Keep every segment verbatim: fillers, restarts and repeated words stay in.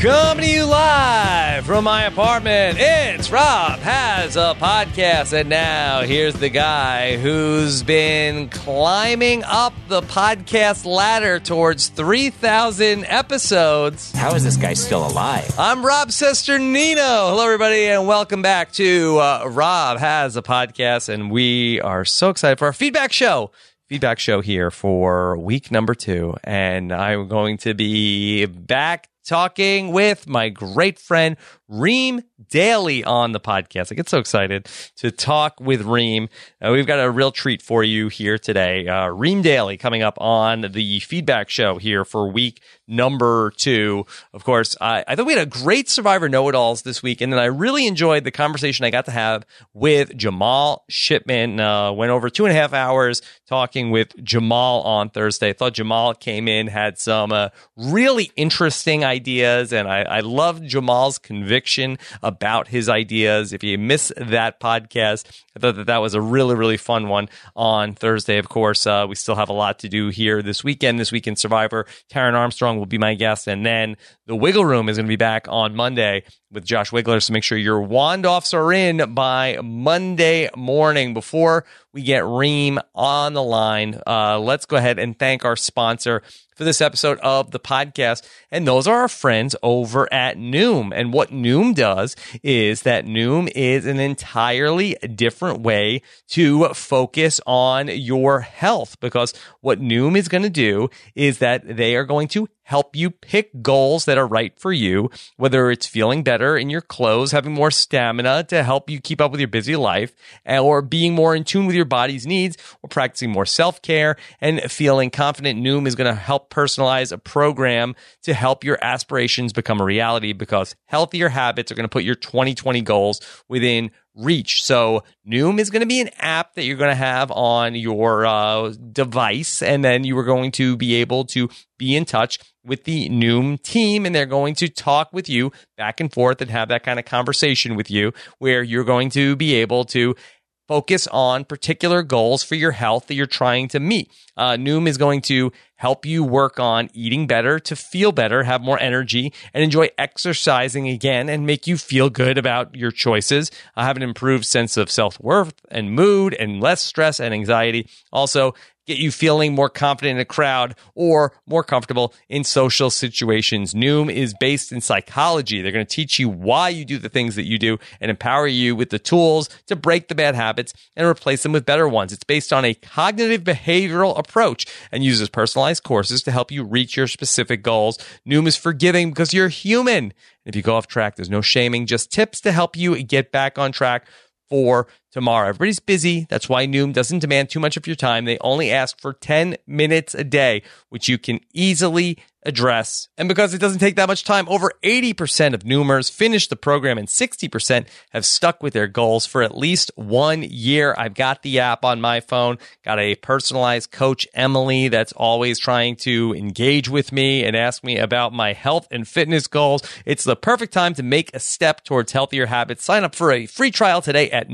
Coming to you live from my apartment, it's Rob Has a Podcast. And now here's the guy who's been climbing up the podcast ladder towards three thousand episodes. How is this guy still alive? I'm Rob Cesternino. Hello, everybody, and welcome back to uh, Rob Has a Podcast. And we are so excited for our feedback show. Feedback show here for week number two. And I'm going to be back talking with my great friend Reem Daly on the podcast. I get so excited to talk with Reem. Uh, we've got a real treat for you here today. Uh, Reem Daly coming up on the feedback show here for week number two. Of course, I, I thought we had a great Survivor Know-It-Alls this week, and then I really enjoyed the conversation I got to have with Jamal Shipman. Uh, went over two and a half hours talking with Jamal on Thursday. I thought Jamal came in, had some uh, really interesting ideas, and I, I loved Jamal's conviction about his ideas. If you missed that podcast, I thought that that was a really, really fun one on Thursday. Of course, uh, we still have a lot to do here this weekend. This weekend, Survivor, Taryn Armstrong will be my guest, and then the Wiggle Room is going to be back on Monday with Josh Wiggler. So make sure your wand-offs are in by Monday morning. Before we get Reem on the line, uh, let's go ahead and thank our sponsor for this episode of the podcast. And those are our friends over at Noom. And what Noom does is that Noom is an entirely different way to focus on your health, because what Noom is going to do is that they are going to help you pick goals that are right for you, whether it's feeling better in your clothes, having more stamina to help you keep up with your busy life, or being more in tune with your body's needs, or practicing more self-care and feeling confident. Noom is going to help personalize a program to help your aspirations become a reality, because healthier habits are going to put your twenty twenty goals within reach. So Noom is going to be an app that you're going to have on your uh, device, and then you are going to be able to be in touch with the Noom team, and they're going to talk with you back and forth and have that kind of conversation with you, where you're going to be able to focus on particular goals for your health that you're trying to meet. Uh, Noom is going to help you work on eating better to feel better, have more energy, and enjoy exercising again, and make you feel good about your choices. Uh, have an improved sense of self-worth and mood, and less stress and anxiety. Also, get you feeling more confident in a crowd or more comfortable in social situations. Noom is based in psychology. They're going to teach you why you do the things that you do and empower you with the tools to break the bad habits and replace them with better ones. It's based on a cognitive behavioral approach and uses personalized courses to help you reach your specific goals. Noom is forgiving because you're human. If you go off track, there's no shaming, just tips to help you get back on track for tomorrow. Everybody's busy. That's why Noom doesn't demand too much of your time. They only ask for ten minutes a day, which you can easily address. And because it doesn't take that much time, over eighty percent of Noomers finish the program, and sixty percent have stuck with their goals for at least one year. I've got the app on my phone, got a personalized coach, Emily, that's always trying to engage with me and ask me about my health and fitness goals. It's the perfect time to make a step towards healthier habits. Sign up for a free trial today at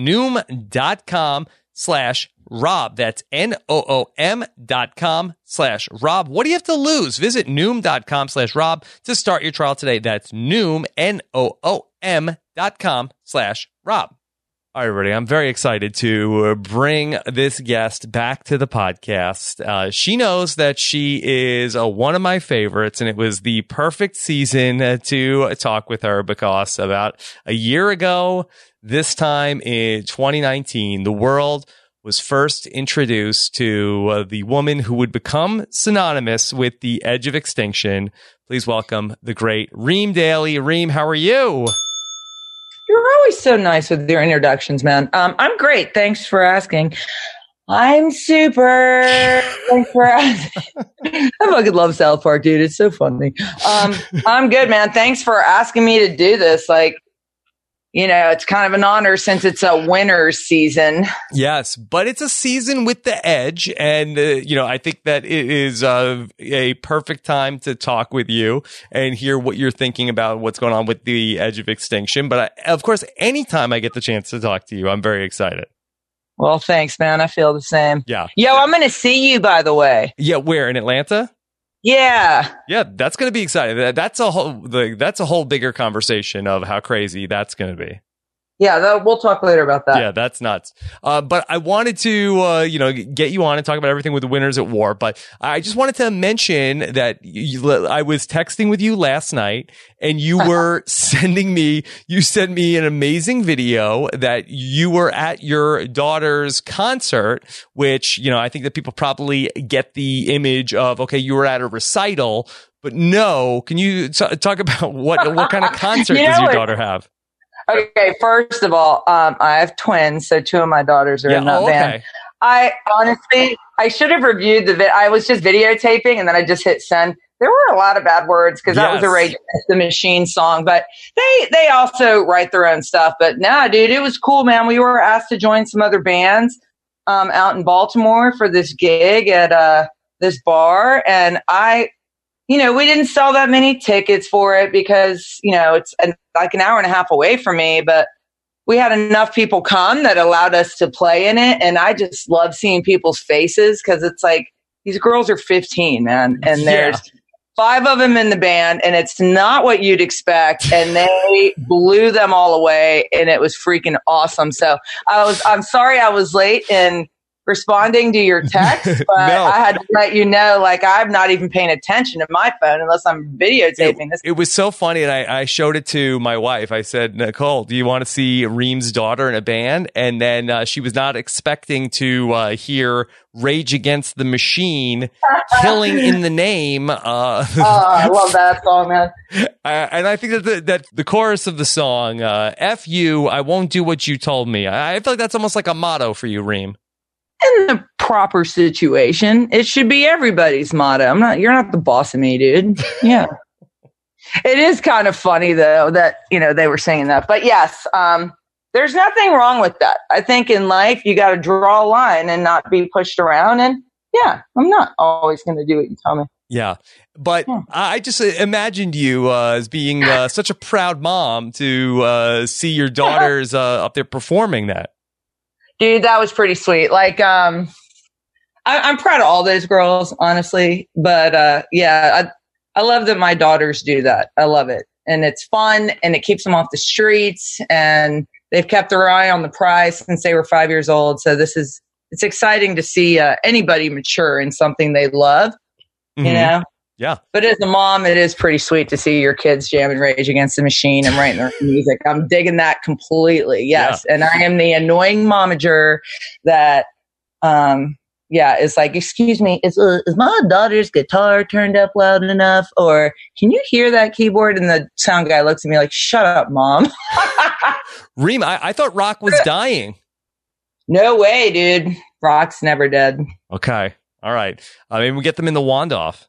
Noom.com slash Rob. That's N-O-O-M dot com slash Rob. What do you have to lose? Visit Noom.com slash Rob to start your trial today. That's Noom, N-O-O-M dot com slash Rob. All right, everybody, I'm very excited to bring this guest back to the podcast. Uh, she knows that she is uh, one of my favorites, and it was the perfect season uh, to talk with her, because about a year ago, this time in twenty nineteen, the world was first introduced to uh, the woman who would become synonymous with the edge of extinction. Please welcome the great Reem Daly. Reem, how are you? You're always so nice with your introductions, man. Um, I'm great. Thanks for asking. I'm super. Thanks for asking. I fucking love South Park, dude. It's so funny. Um, I'm good, man. Thanks for asking me to do this. Like, you know, it's kind of an honor since it's a winter's season. Yes, but it's a season with the edge. And, uh, you know, I think that it is uh, a perfect time to talk with you and hear what you're thinking about what's going on with the edge of extinction. But I, of course, anytime I get the chance to talk to you, I'm very excited. Well, thanks, man. I feel the same. Yeah. Yo, I'm going to see you, by the way. Yeah, where? In Atlanta? Yeah. Yeah, that's going to be exciting. That- That's a whole the, that's a whole bigger conversation of how crazy that's going to be. Yeah, that, we'll talk later about that. Yeah, that's nuts. Uh, but I wanted to, uh, you know, get you on and talk about everything with the Winners at War. But I just wanted to mention that you, I was texting with you last night, and you were sending me, you sent me an amazing video that you were at your daughter's concert, which, you know, I think that people probably get the image of, okay, you were at a recital, but no. Can you t- talk about what what kind of concert You know does your what? daughter have? Okay, first of all, um, I have twins, so two of my daughters are Yeah, in that oh, band. okay. I honestly, I should have reviewed the vid. I was just videotaping, and then I just hit send. There were a lot of bad words because that was a Yes. Rage Against the Machine song, but they they also write their own stuff. But nah, dude, it was cool, man. We were asked to join some other bands um, out in Baltimore for this gig at uh, this bar, and I. You know, we didn't sell that many tickets for it because, you know, it's an, like an hour and a half away from me, but we had enough people come that allowed us to play in it. And I just love seeing people's faces because it's like these girls are fifteen, man. And there's Yeah. five of them in the band and it's not what you'd expect. And they blew them all away and it was freaking awesome. So I was, I'm sorry I was late in responding to your text, but No. I had to let you know, like, I'm not even paying attention to my phone unless I'm videotaping this. It was so funny, and I, I showed it to my wife. I said, Nicole, do you want to see Reem's daughter in a band? And then uh, she was not expecting to uh, hear Rage Against the Machine, Killing in the Name. Uh, Oh, I love that song, man. uh, and I think that the, that the chorus of the song, uh, F you, I won't do what you told me. I, I feel like that's almost like a motto for you, Reem. In the proper situation, it should be everybody's motto. I'm not, you're not the boss of me, dude. Yeah. It is kind of funny though that, you know, they were saying that, but yes, um, there's nothing wrong with that. I think in life, you got to draw a line and not be pushed around. And yeah, I'm not always going to do what you tell me. Yeah. But Yeah. I just imagined you uh, as being uh, such a proud mom to uh, see your daughters uh, up there performing that. Dude, that was pretty sweet. Like, um, I, I'm proud of all those girls, honestly. But uh, yeah, I, I love that my daughters do that. I love it. And it's fun and it keeps them off the streets. And they've kept their eye on the prize since they were five years old. So this is, it's exciting to see uh, anybody mature in something they love, you Mhm. know? Yeah. But as a mom, it is pretty sweet to see your kids jamming Rage Against the Machine and writing their own music. I'm digging that completely. Yes. And I am the annoying momager that, um, yeah, it's like, excuse me, is, uh, is my daughter's guitar turned up loud enough? Or can you hear that keyboard? And the sound guy looks at me like, shut up, mom. Reem, I, I thought Rock was dying. No way, dude. Rock's never dead. Okay. All right. I mean, we get them in the wand off.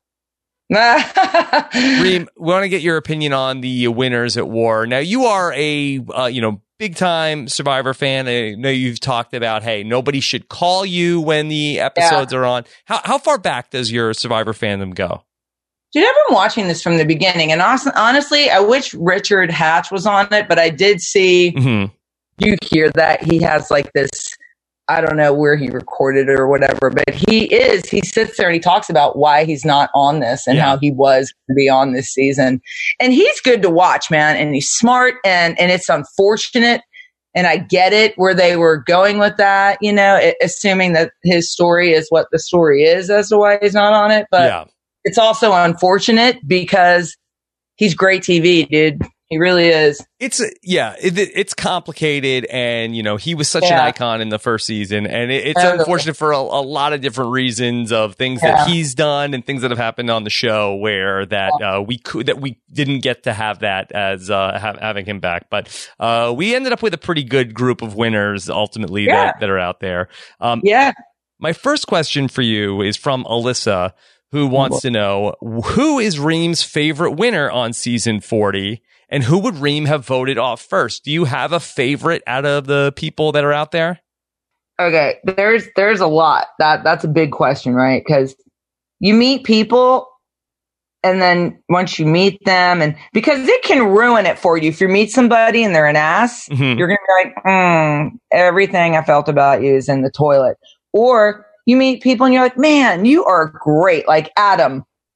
Reem, Reem, we want to get your opinion on the Winners at War. Now, you are a, uh, you know, big time Survivor fan. I know you've talked about, hey, nobody should call you when the episodes are on. How how far back does your Survivor fandom go? Dude, I've been watching this from the beginning, and honestly, honestly, I wish Richard Hatch was on it, but I did see, Mm-hmm. you hear that he has like this, I don't know where he recorded it or whatever, but he is, he sits there and he talks about why he's not on this and Yeah. how he was to be on this season. And he's good to watch, man, and he's smart, and, and it's unfortunate. And I get it where they were going with that, you know, it, assuming that his story is what the story is as to why he's not on it. But Yeah. it's also unfortunate because he's great T V, dude. He really is. It's yeah, it, it's complicated, and you know he was such an Yeah. icon in the first season, and it, it's Totally. unfortunate for a, a lot of different reasons of things Yeah. that he's done and things that have happened on the show where that uh, we could that we didn't get to have that as uh, ha- having him back, but uh, we ended up with a pretty good group of winners ultimately Yeah. that, that are out there. Um, Yeah. My first question for you is from Alyssa, who wants to know who is Reem's favorite winner on season forty. And who would Reem have voted off first? Do you have a favorite out of the people that are out there? Okay, there's there's a lot. That that's a big question, right? Because you meet people, and then once you meet them, and because it can ruin it for you. If you meet somebody and they're an ass, Mhm. you're gonna be like, mm, everything I felt about you is in the toilet. Or you meet people and you're like, man, you are great. Like Adam,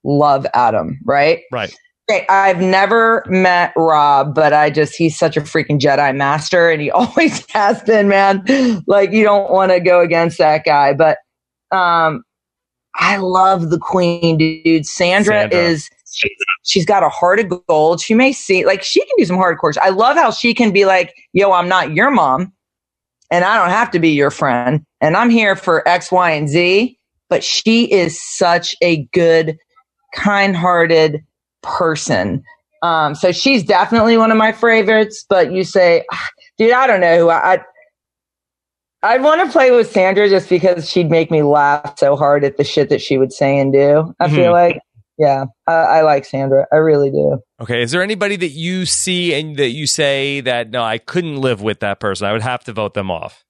love Adam, right? Right. Okay, I've never met Rob, but I just, he's such a freaking Jedi master and he always has been, man. Like, you don't want to go against that guy. But um, I love the queen, dude. Sandra, Sandra. is, she, she's got a heart of gold. She may see, like, she can do some hardcore. I love how she can be like, yo, I'm not your mom and I don't have to be your friend. And I'm here for X, Y, and Z. But she is such a good, kind-hearted person. Um, so she's definitely one of my favorites, but you say, dude, I don't know who I, I I'd want to play with Sandra just because she'd make me laugh so hard at the shit that she would say and do. I mm-hmm. feel like, yeah, I, I like Sandra. I really do. Okay. Is there anybody that you see and that you say that, no, I couldn't live with that person. I would have to vote them off.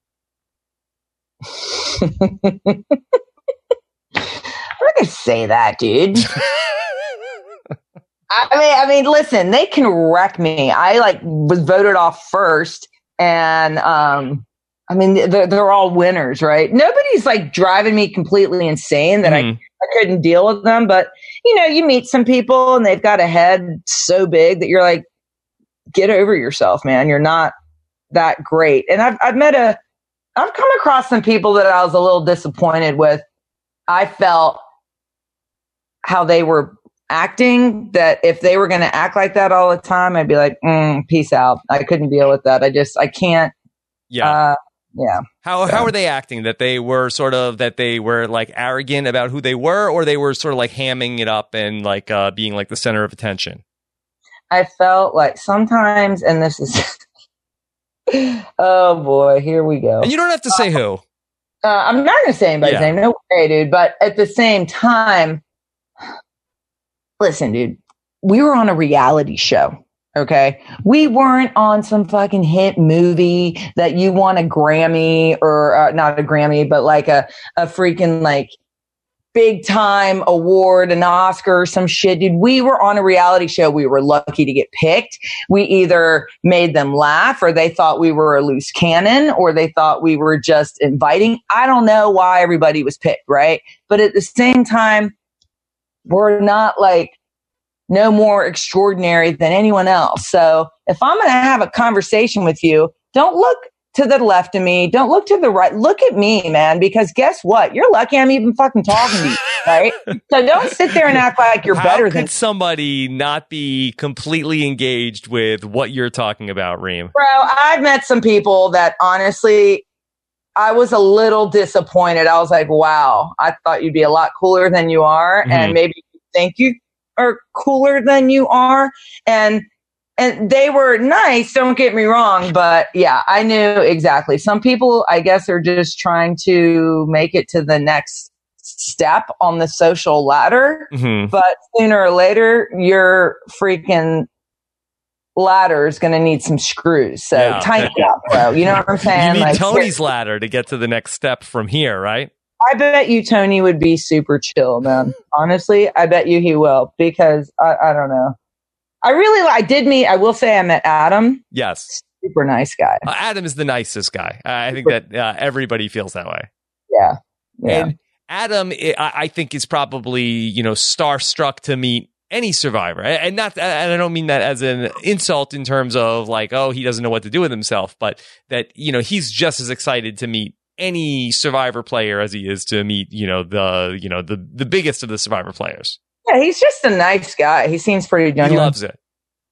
I'm not going to say that, dude. I mean, I mean, listen, they can wreck me. I like was voted off first, and um, I mean, they're, they're all winners, right? Nobody's like driving me completely insane that mm. I, I couldn't deal with them. But you know, you meet some people and they've got a head so big that you're like, get over yourself, man. You're not that great. And I've I've met a, I've come across some people that I was a little disappointed with. I felt how they were acting, that if they were going to act like that all the time, I'd be like, mm, peace out. I couldn't deal with that. I just, I can't. Yeah. Uh, yeah. How, so. how were they acting? That they were sort of, that they were like arrogant about who they were, or they were sort of like hamming it up and like uh, being like the center of attention? I felt like sometimes, and this is, oh boy, here we go. And you don't have to say who. Uh, I'm not going to say anybody's yeah. name. No way, dude. But at the same time, listen, dude, we were on a reality show, okay? We weren't on some fucking hit movie that you won a Grammy or uh, not a Grammy, but like a, a freaking like big time award, an Oscar or some shit, dude. We were on a reality show. We were lucky to get picked. We either made them laugh or they thought we were a loose cannon or they thought we were just inviting. I don't know why everybody was picked, right? But at the same time, we're not like no more extraordinary than anyone else. So if I'm going to have a conversation with you, don't look to the left of me. Don't look to the right. Look at me, man, because guess what? You're lucky I'm even fucking talking to you, right? So don't sit there and act like you're How better could than somebody not be completely engaged with what you're talking about, Reem? Bro, I've met some people that honestly, I was a little disappointed. I was like, wow, I thought you'd be a lot cooler than you are. Mm-hmm. And maybe you think you are cooler than you are. And and they were nice, don't get me wrong. But yeah, I knew exactly. Some people, I guess, are just trying to make it to the next step on the social ladder. Mm-hmm. But sooner or later, your freaking ladder is going to need some screws. So yeah. tighten it up, bro. You know what I'm saying? You need like, Tony's ladder to get to the next step from here, right? I bet you Tony would be super chill, man. Honestly, I bet you he will, because I, I don't know. I really, I did meet, I will say I met Adam. Yes. Super nice guy. Uh, Adam is the nicest guy. Uh, I think that uh, everybody feels that way. Yeah. yeah. And Adam, I, I think, is probably, you know, starstruck to meet any survivor. And not, and I don't mean that as an insult in terms of like, oh, he doesn't know what to do with himself, but that, you know, he's just as excited to meet any survivor player as he is to meet, you know, the, you know, the, the biggest of the survivor players. Yeah, he's just a nice guy. He seems pretty genuine. He loves it.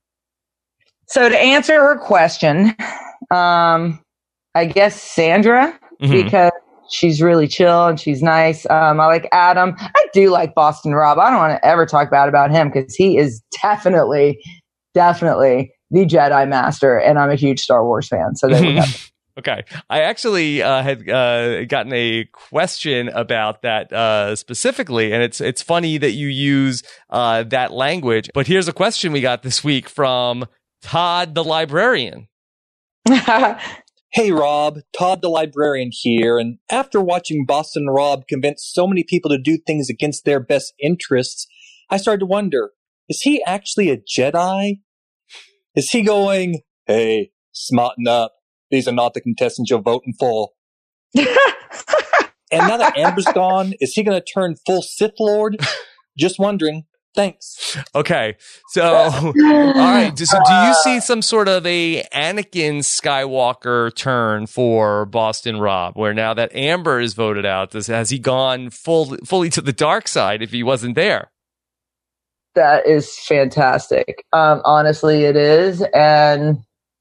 So to answer her question, um, I guess Sandra, mm-hmm. because she's really chill and she's nice. Um, I like Adam. I do like Boston Rob. I don't want to ever talk bad about him because he is definitely, definitely the Jedi Master, and I'm a huge Star Wars fan. So there we go. Okay. I actually uh, had uh, gotten a question about that uh, specifically, and it's it's funny that you use uh, that language. But here's a question we got this week from Todd the Librarian. Hey, Rob. Todd the Librarian here. And after watching Boston Rob convince so many people to do things against their best interests, I started to wonder, is he actually a Jedi? Is he going, hey, smarten up. These are not the contestants you're voting for. And now that Amber's gone, is he going to turn full Sith Lord? Just wondering. Thanks. Okay. So, all right. So, do you see some sort of a Anakin Skywalker turn for Boston Rob, where now that Amber is voted out, does, has he gone full, fully to the dark side if he wasn't there? That is fantastic. Um, honestly, it is. And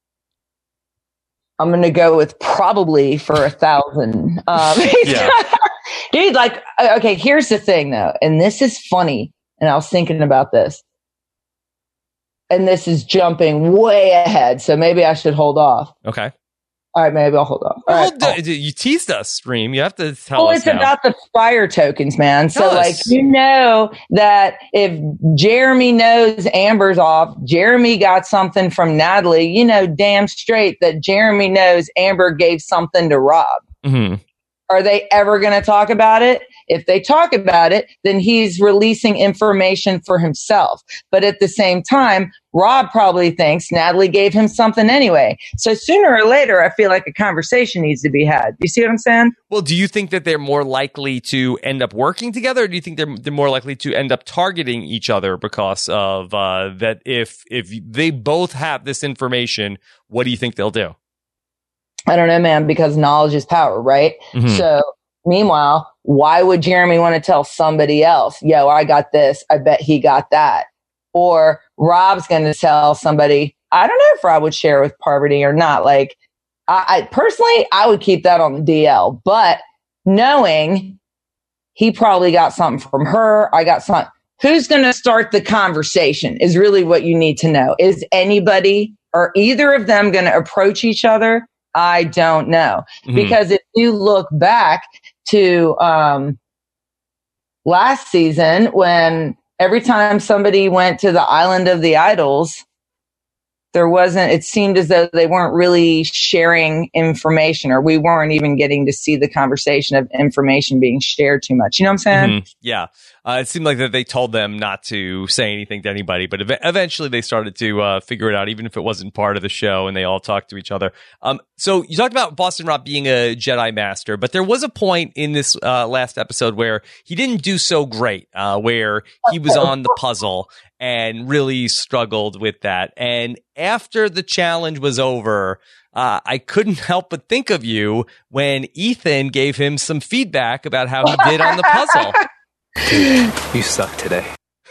I'm going to go with probably for a thousand. Um, yeah. Dude, like, okay, here's the thing, though. And this is funny. And I was thinking about this. And this is jumping way ahead. So maybe I should hold off. Okay. All right, maybe I'll hold off. All well, right, d- you teased us, Reem. You have to tell well, us it's now. about the fire tokens, man. Tell so, us. like, you know that if Jeremy knows Amber's off, Jeremy got something from Natalie, you know damn straight that Jeremy knows Amber gave something to Rob. Mm-hmm. Are they ever going to talk about it? If they talk about it, then he's releasing information for himself. But at the same time, Rob probably thinks Natalie gave him something anyway. So sooner or later, I feel like a conversation needs to be had. You see what I'm saying? Well, do you think that they're more likely to end up working together, or do you think they're, they're more likely to end up targeting each other because of uh, that? If if they both have this information, what do you think they'll do? I don't know, man, because knowledge is power, right? Mm-hmm. So meanwhile, why would Jeremy want to tell somebody else, yo, I got this, I bet he got that? Or Rob's going to tell somebody, I don't know if Rob would share with Parvati or not. Like, I, I personally, I would keep that on the D L, but knowing he probably got something from her, I got something. Who's going to start the conversation is really what you need to know. Is anybody or either of them going to approach each other? I don't know. Mm-hmm. Because if you look back to um, last season, when every time somebody went to the Island of the Idols, there wasn't, it seemed as though they weren't really sharing information, or we weren't even getting to see the conversation of information being shared too much. You know what I'm saying? Mm-hmm. Yeah. Uh, it seemed like that they told them not to say anything to anybody, but ev- eventually they started to uh, figure it out, even if it wasn't part of the show, and they all talked to each other. Um, so you talked about Boston Rob being a Jedi Master, but there was a point in this uh, last episode where he didn't do so great, uh, where he was on the puzzle and really struggled with that. And after the challenge was over, uh, I couldn't help but think of you when Ethan gave him some feedback about how he did on the puzzle. Dude, you suck today.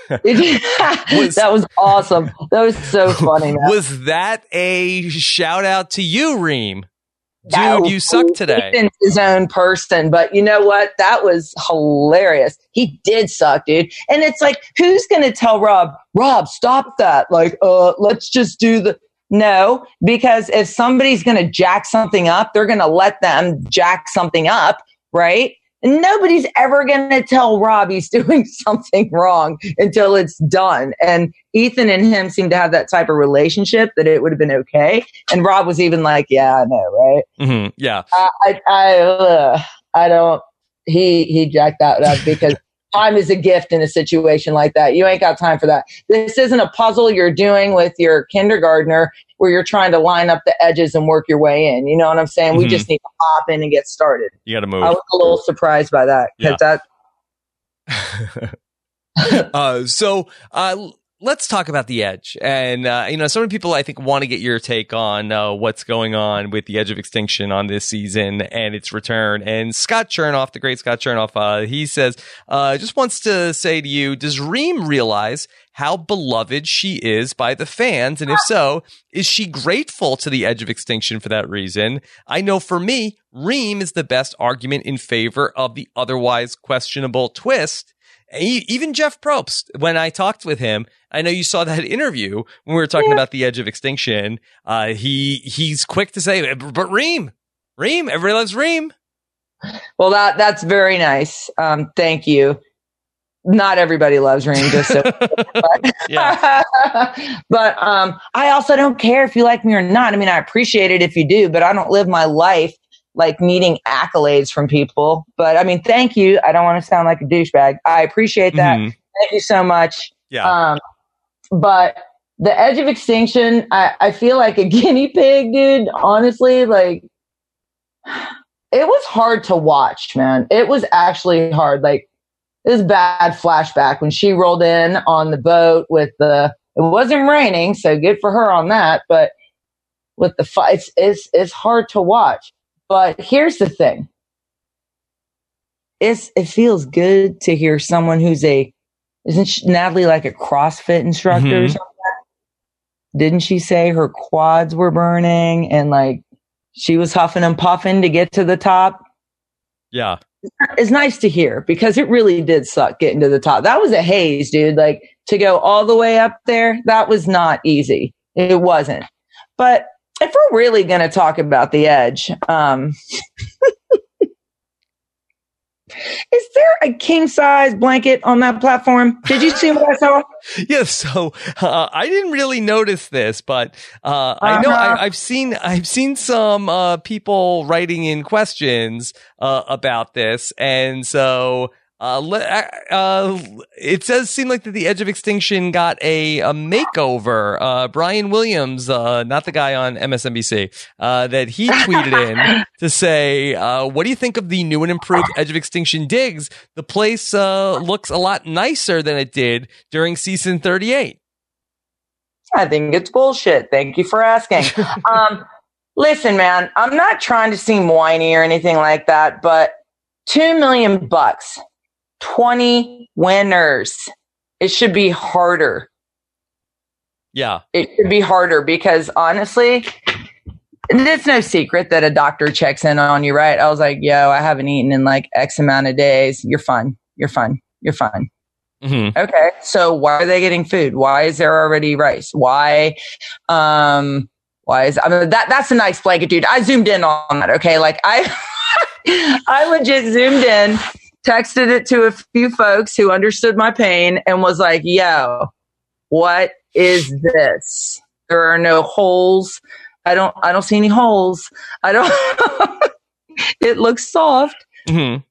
was, that was awesome. That was so funny, man. Was that a shout out to you, Reem? Dude, no, you suck today. Ethan's his own person, but you know what? That was hilarious. He did suck, dude. And it's like, who's going to tell Rob, Rob, stop that? Like, uh, let's just do the. No, because if somebody's going to jack something up, they're going to let them jack something up, right? And nobody's ever going to tell Rob he's doing something wrong until it's done. And Ethan and him seem to have that type of relationship that it would have been okay. And Rob was even like, yeah, I know, right? Mm-hmm. Yeah. I, I, I, uh, I don't, he, he jacked that up because time is a gift in a situation like that. You ain't got time for that. This isn't a puzzle you're doing with your kindergartner where you're trying to line up the edges and work your way in. You know what I'm saying? Mm-hmm. We just need to hop in and get started. You got to move. I was a little surprised by that. Yeah. that uh, so uh, let's talk about The Edge. And, uh, you know, so many people, I think, want to get your take on uh, what's going on with The Edge of Extinction on this season and its return. And Scott Chernoff, the great Scott Chernoff, uh, he says, uh, just wants to say to you, does Reem realize how beloved she is by the fans? And if so, is she grateful to The Edge of Extinction for that reason? I know for me, Reem is the best argument in favor of the otherwise questionable twist. Even Jeff Probst, when I talked with him, I know you saw that interview when we were talking yeah. about The Edge of Extinction. Uh, he he's quick to say, but Reem, Reem, everybody loves Reem. Well, that that's very nice. Um, thank you. Not everybody loves Reem, just so. but but um, I also don't care if you like me or not. I mean, I appreciate it if you do, but I don't live my life like needing accolades from people. But I mean, thank you. I don't want to sound like a douchebag. I appreciate that. Mm-hmm. Thank you so much. Yeah. Um, but The Edge of Extinction, I, I feel like a guinea pig, dude. Honestly, like it was hard to watch, man. It was actually hard. Like this is a bad flashback when she rolled in on the boat with the, it wasn't raining, so good for her on that, but with the fights, it's, it's hard to watch. But here's the thing. It's, it feels good to hear someone who's a, isn't she, Natalie like a CrossFit instructor mm-hmm. or something? Didn't she say her quads were burning and like she was huffing and puffing to get to the top? Yeah. It's nice to hear because it really did suck getting to the top. That was a haze, dude. Like to go all the way up there, that was not easy. It wasn't. But if we're really going to talk about the Edge, um, is there a king size blanket on that platform? Did you see what I saw? Yeah, so uh, I didn't really notice this, but uh, I know Uh-huh. I, I've seen I've seen some uh, people writing in questions uh, about this, and so uh, le- uh, it does seem like that the Edge of Extinction got a, a makeover. Uh, Brian Williams, uh, not the guy on M S N B C, uh, that he tweeted in to say, uh, "What do you think of the new and improved Edge of Extinction digs? The place uh, looks a lot nicer than it did during season thirty-eight." I think it's bullshit. Thank you for asking. um, listen, man, I'm not trying to seem whiny or anything like that, but two million bucks, twenty winners. It should be harder. Yeah. It should be harder because honestly, it's no secret that a doctor checks in on you, right? I was like, yo, I haven't eaten in like X amount of days. You're fine. You're fine. You're fine. Mm-hmm. Okay. So why are they getting food? Why is there already rice? Why, um, why is, I mean, that, that's a nice blanket, dude. I zoomed in on that. Okay. Like I, I legit zoomed in, texted it to a few folks who understood my pain and was like, yo, what is this? There are no holes. I don't, I don't see any holes. I don't, it looks soft. Mm-hmm.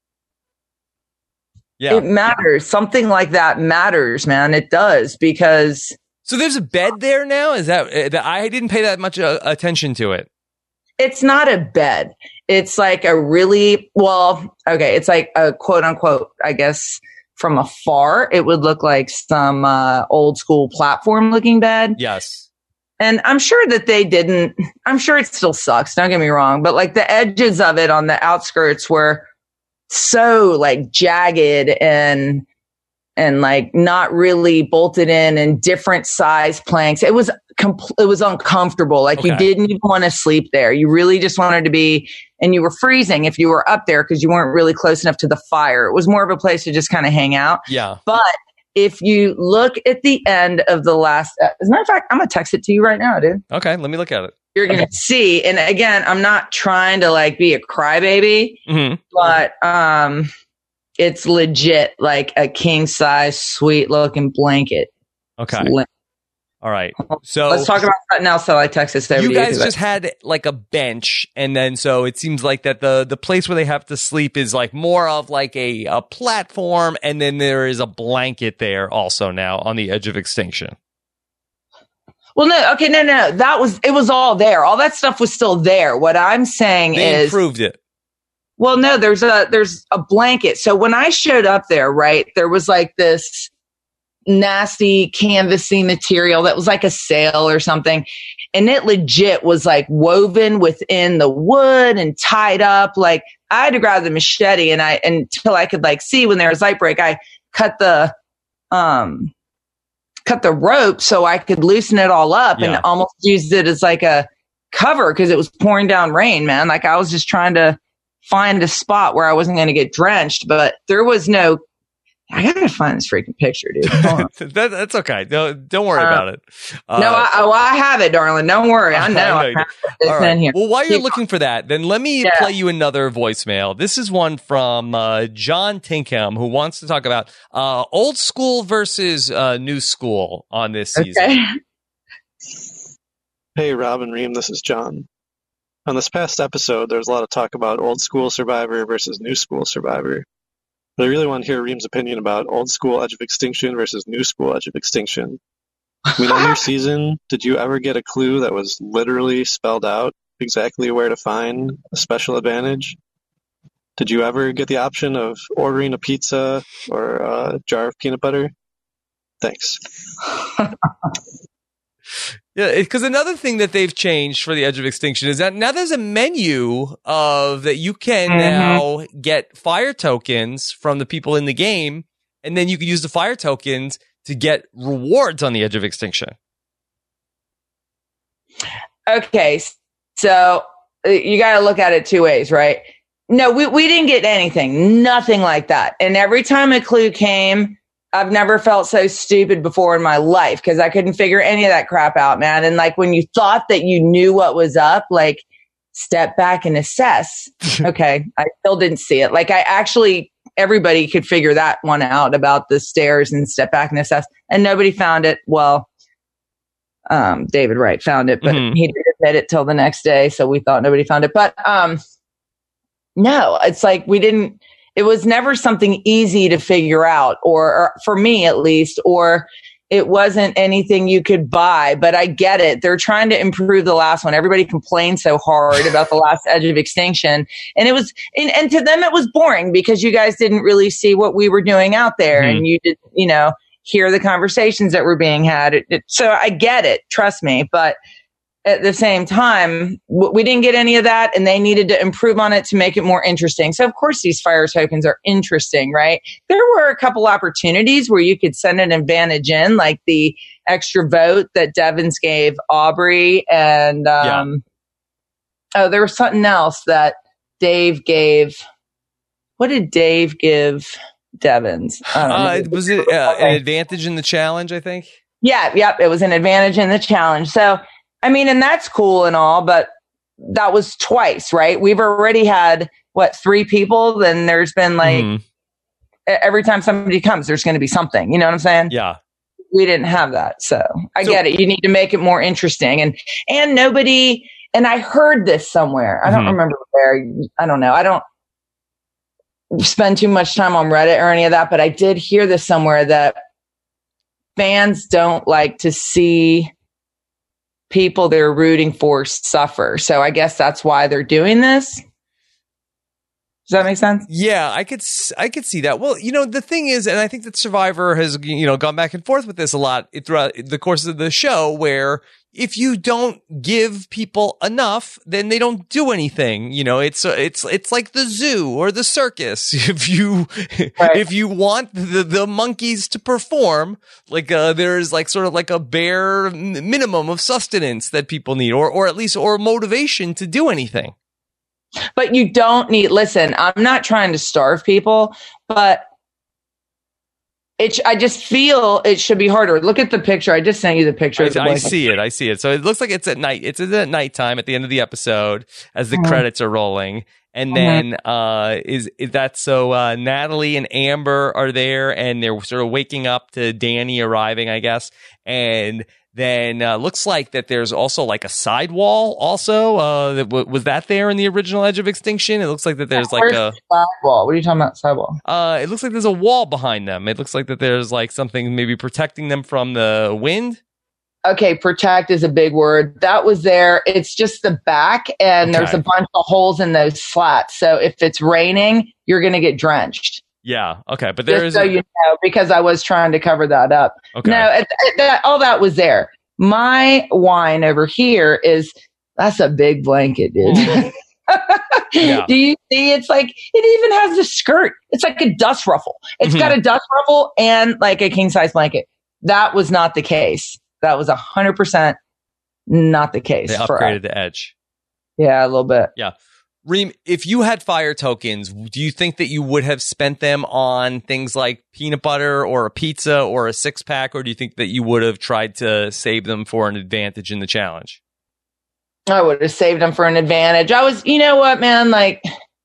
Yeah. It matters. Something like that matters, man. It does because. So there's a bed there now? Is that, uh, I didn't pay that much uh, attention to it. It's not a bed. It's like a really, well, okay. It's like a quote unquote, I guess from afar, it would look like some uh, old school platform looking bed. Yes. And I'm sure that they didn't, I'm sure it still sucks. Don't get me wrong. But like the edges of it on the outskirts were so like jagged and, and like not really bolted in and different size planks. It was, compl- it was uncomfortable. Like Okay. you didn't even want to sleep there. You really just wanted to be, and you were freezing if you were up there because you weren't really close enough to the fire. It was more of a place to just kind of hang out. Yeah. But if you look at the end of the last, uh, as a matter of fact, I'm going to text it to you right now, dude. Okay. Let me look at it. You're going to see. And again, I'm not trying to like be a crybaby, Mm-hmm. but um, it's legit like a king size, sweet looking blanket. Okay. It's lit. All right. So Let's talk about something else that I texted to you guys you. just had like a bench, and then so it seems like that the the place where they have to sleep is like more of like a, a platform, and then there is a blanket there also now on the Edge of Extinction. Well, no, okay, no, no, that was, it was all there. All that stuff was still there. What I'm saying They is, improved it. well, no, there's a, there's a blanket. So when I showed up there, right, there was like this nasty canvassy material that was like a sail or something. And it legit was like woven within the wood and tied up. Like I had to grab the machete and I, until I could like see when there was light break, I cut the, um, cut the rope so I could loosen it all up Yeah. and almost used it as like a cover because it was pouring down rain, man. Like I was just trying to find a spot where I wasn't going to get drenched, but there was no, I gotta find this freaking picture, dude. Hold on. that, that's okay. Don't, don't worry Uh, about it. Uh, no, I, I, well, I have it, darling. Don't worry. I know. I know I you have do. this all right. in here. Well, while you're Keep looking for that, then let me Yeah. play you another voicemail. This is one from uh, John Tinkham, who wants to talk about uh, old school versus uh, new school on this season. Okay. Hey, Rob and Reem, this is John. On this past episode, there was a lot of talk about old school Survivor versus new school Survivor. But I really want to hear Reem's opinion about old school Edge of Extinction versus new school Edge of Extinction. I mean, on your season, did you ever get a clue that was literally spelled out exactly where to find a special advantage? Did you ever get the option of ordering a pizza or a jar of peanut butter? Thanks. Yeah, because another thing that they've changed for the Edge of Extinction is that now there's a menu of that you can Mhm. now get fire tokens from the people in the game, and then you can use the fire tokens to get rewards on the Edge of Extinction. Okay, so uh, you got to look at it two ways, right? No, we, we didn't get anything, nothing like that. And every time a clue came, I've never felt so stupid before in my life because I couldn't figure any of that crap out, man. And like when you thought that you knew what was up, like step back and assess. Okay, I still didn't see it. Like I actually, everybody could figure that one out about the stairs and step back and assess, and nobody found it. Well, um, David Wright found it, but Mhm. he didn't admit it till the next day, so we thought nobody found it. But um, no, it's like we didn't. It was never something easy to figure out, or, or for me at least, or it wasn't anything you could buy. But I get it. They're trying to improve the last one. Everybody complained so hard about the last Edge of Extinction. And it was, and, and to them, it was boring because you guys didn't really see what we were doing out there. Mhm. And you did, you know, hear the conversations that were being had. It, it, so I get it. Trust me. But at the same time, w- we didn't get any of that, and they needed to improve on it to make it more interesting. So, of course, these fire tokens are interesting, right? There were a couple opportunities where you could send an advantage in, like the extra vote that Devins gave Aubrey, and um, oh, there was something else that Dave gave. What did Dave give Devins? I don't know. Uh, was it uh, an advantage in the challenge, I think? Yeah, yep. It was an advantage in the challenge. So, I mean, and that's cool and all, but that was twice, right? We've already had, what, three people? Then there's been like, Mhm. e- every time somebody comes, there's going to be something. You know what I'm saying? Yeah. We didn't have that. So I So- get it. You need to make it more interesting. And, and nobody, and I heard this somewhere. I don't Mhm. remember where. I don't know. I don't spend too much time on Reddit or any of that, but I did hear this somewhere that fans don't like to see people they're rooting for suffer. So I guess that's why they're doing this. Does that make sense? Yeah, I could s- I could see that. Well, you know, the thing is, and I think that Survivor has, you know, gone back and forth with this a lot throughout the course of the show, where if you don't give people enough, then they don't do anything. You know, it's it's it's like the zoo or the circus. If you Right. if you want the the monkeys to perform, like uh, there's like sort of like a bare m- minimum of sustenance that people need, or or at least or motivation to do anything. But you don't need, listen, I'm not trying to starve people, but it, sh- I just feel it should be harder. Look at the picture. I just sent you the picture. of the I, I blanket. see it. I see it. So it looks like it's at night. It's at nighttime at the end of the episode as the Mhm. credits are rolling. And Mhm. then uh, is, is that so? Uh, Natalie and Amber are there, and they're sort of waking up to Danny arriving, I guess. And then uh, looks like that there's also like a sidewall. Also, uh, that w- was that there in the original Edge of Extinction? It looks like that there's like Where's a. the sidewall? What are you talking about, sidewall? Uh, it looks like there's a wall behind them. It looks like that there's like something maybe protecting them from the wind. Okay, protect is a big word. That was there. It's just the back, and there's Okay. a bunch of holes in those slats. So if it's raining, you're going to get drenched. Yeah. Okay. But there Just is. so a- you know, because I was trying to cover that up. okay. No, it, it, that, all that was there. My wine over here is, that's a big blanket, dude. Yeah. Do you see? It's like, it even has a skirt. It's like a dust ruffle. It's Mhm. got a dust ruffle and like a king size blanket. That was not the case. That was a hundred percent not the case. They for upgraded us. the Edge. Yeah, a little bit. Reem, if you had fire tokens, do you think that you would have spent them on things like peanut butter or a pizza or a six pack, or do you think that you would have tried to save them for an advantage in the challenge? I would have saved them for an advantage. I was, you know what, man? Like,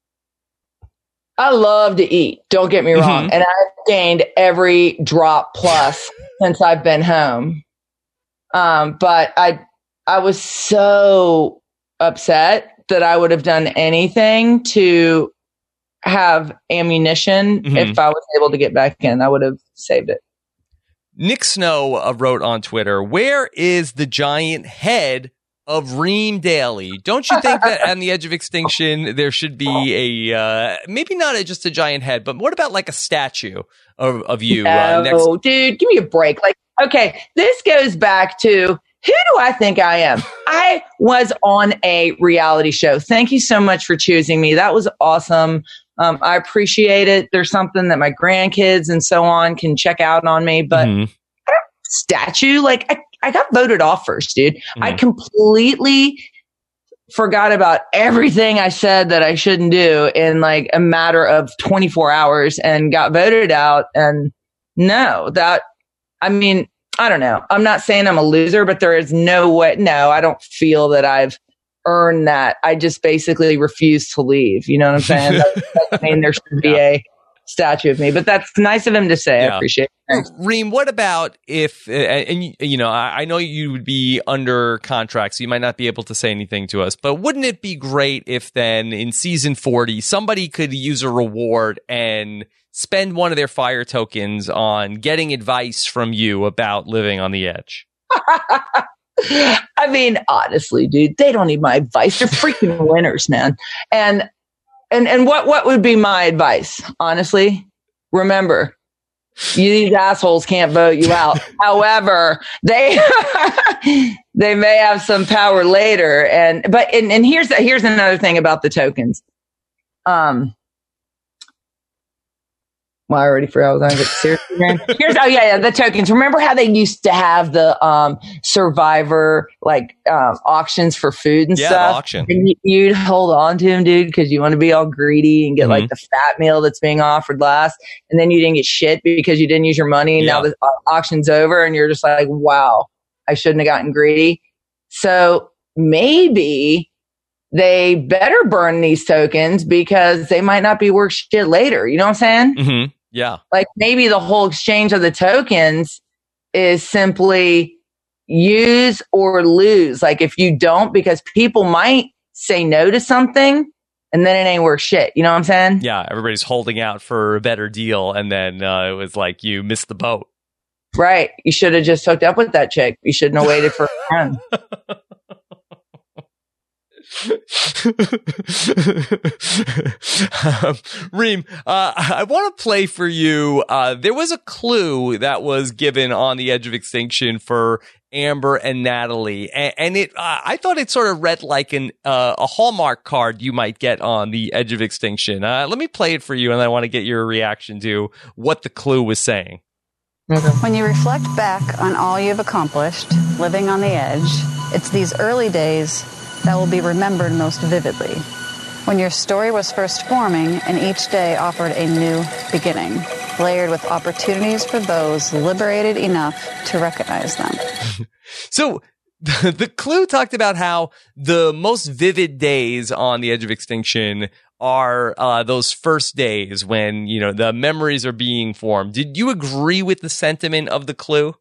I love to eat. Don't get me wrong. Mhm. And I've gained every drop plus since I've been home. Um, but I, I was so upset that I would have done anything to have ammunition. Mhm. If I was able to get back in, I would have saved it. Nick Snow uh, wrote on Twitter, "Where is the giant head of Reem Daly. Don't you think that on the edge of extinction there should be a uh, maybe not a, just a giant head, but what about like a statue of, of you? No, uh, next- dude, give me a break. Like, okay, this goes back to who do I think I am? I was on a reality show. Thank you so much for choosing me. That was awesome. Um, I appreciate it. There's something that my grandkids and so on can check out on me, but Mhm. statue, like I, I got voted off first, dude. Mhm. I completely forgot about everything I said that I shouldn't do in like a matter of twenty-four hours and got voted out. And no, that, I mean, I don't know. I'm not saying I'm a loser, but there is no way. No, I don't feel that I've earned that. I just basically refuse to leave. You know what I'm saying? That doesn't mean there should be Yeah. a statue of me, but that's nice of him to say. Yeah. I appreciate it. Reem, what about if, uh, and, and you know, I, I know you would be under contract, so you might not be able to say anything to us, but wouldn't it be great if then in season forty, somebody could use a reward and spend one of their fire tokens on getting advice from you about living on the edge? I mean, honestly, dude, they don't need my advice. They're freaking winners, man. And and and what what would be my advice? Honestly, remember, you these assholes can't vote you out. However, they they may have some power later. And but and, and here's here's another thing about the tokens. Um. Well, I already forgot what I was going to get seriously, man. Here's, oh yeah, yeah, the tokens. Remember how they used to have the um, Survivor like um, auctions for food and Yeah, stuff? the auction. And you, you'd hold on to them, dude, because you want to be all greedy and get Mhm. like the fat meal that's being offered last, and then you didn't get shit because you didn't use your money. And Yeah. now the au- auction's over, and you're just like, wow, I shouldn't have gotten greedy. So maybe they better burn these tokens because they might not be worth shit later. You know what I'm saying? Mm-hmm. Yeah. Like maybe the whole exchange of the tokens is simply use or lose. Like if you don't, because people might say no to something and then it ain't worth shit. You know what I'm saying? Yeah. Everybody's holding out for a better deal. And then uh, it was like you missed the boat. Right. You should have just hooked up with that chick. You shouldn't have waited for a friend. um, Reem, uh, I want to play for you. Uh, there was a clue that was given on the edge of extinction for Amber and Natalie, and, and it uh, I thought it sort of read like an uh, a Hallmark card you might get on the edge of extinction. Uh, let me play it for you, and I want to get your reaction to what the clue was saying. When you reflect back on all you've accomplished, living on the edge, it's these early days that will be remembered most vividly. When your story was first forming and each day offered a new beginning, layered with opportunities for those liberated enough to recognize them. So the, the clue talked about how the most vivid days on the edge of extinction are uh, those first days when, you know, the memories are being formed. Did you agree with the sentiment of the clue?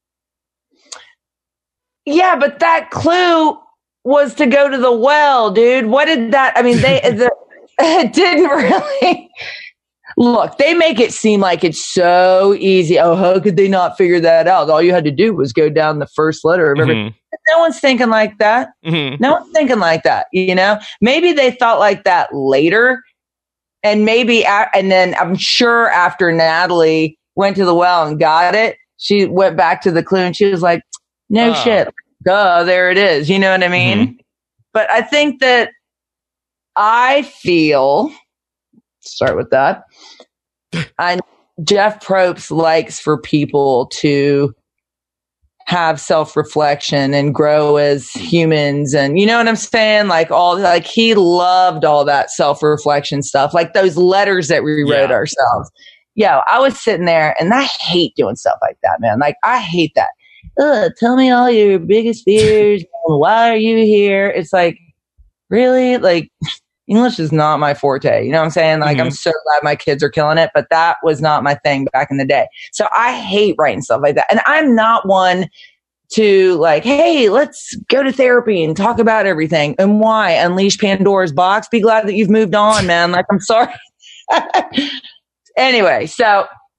Yeah, but that clue was to go to the well, dude. What did that? I mean, they the, it didn't really look. They make it seem like it's so easy. Oh, how could they not figure that out? All you had to do was go down the first letter of every. Mhm. No one's thinking like that. Mm-hmm. No one's thinking like that. You know, maybe they thought like that later, and maybe a- and then I'm sure after Natalie went to the well and got it, she went back to the clue and she was like, "No Oh. shit." Duh, there it is. You know what I mean? Mm-hmm. But I think that I feel, start with that. I Jeff Probst likes for people to have self-reflection and grow as humans, and you know what I'm saying? Like all, like he loved all that self-reflection stuff, like those letters that we wrote Yeah. ourselves. Yo, I was sitting there and I hate doing stuff like that, man. Like I hate that. Ugh, tell me all your biggest fears. Why are you here? It's like, really? Like, English is not my forte. You know what I'm saying? Like, Mhm. I'm so glad my kids are killing it, but that was not my thing back in the day. So I hate writing stuff like that. And I'm not one to like, hey, let's go to therapy and talk about everything. And why? Unleash Pandora's box. Be glad that you've moved on, man. Like, I'm sorry. Anyway, so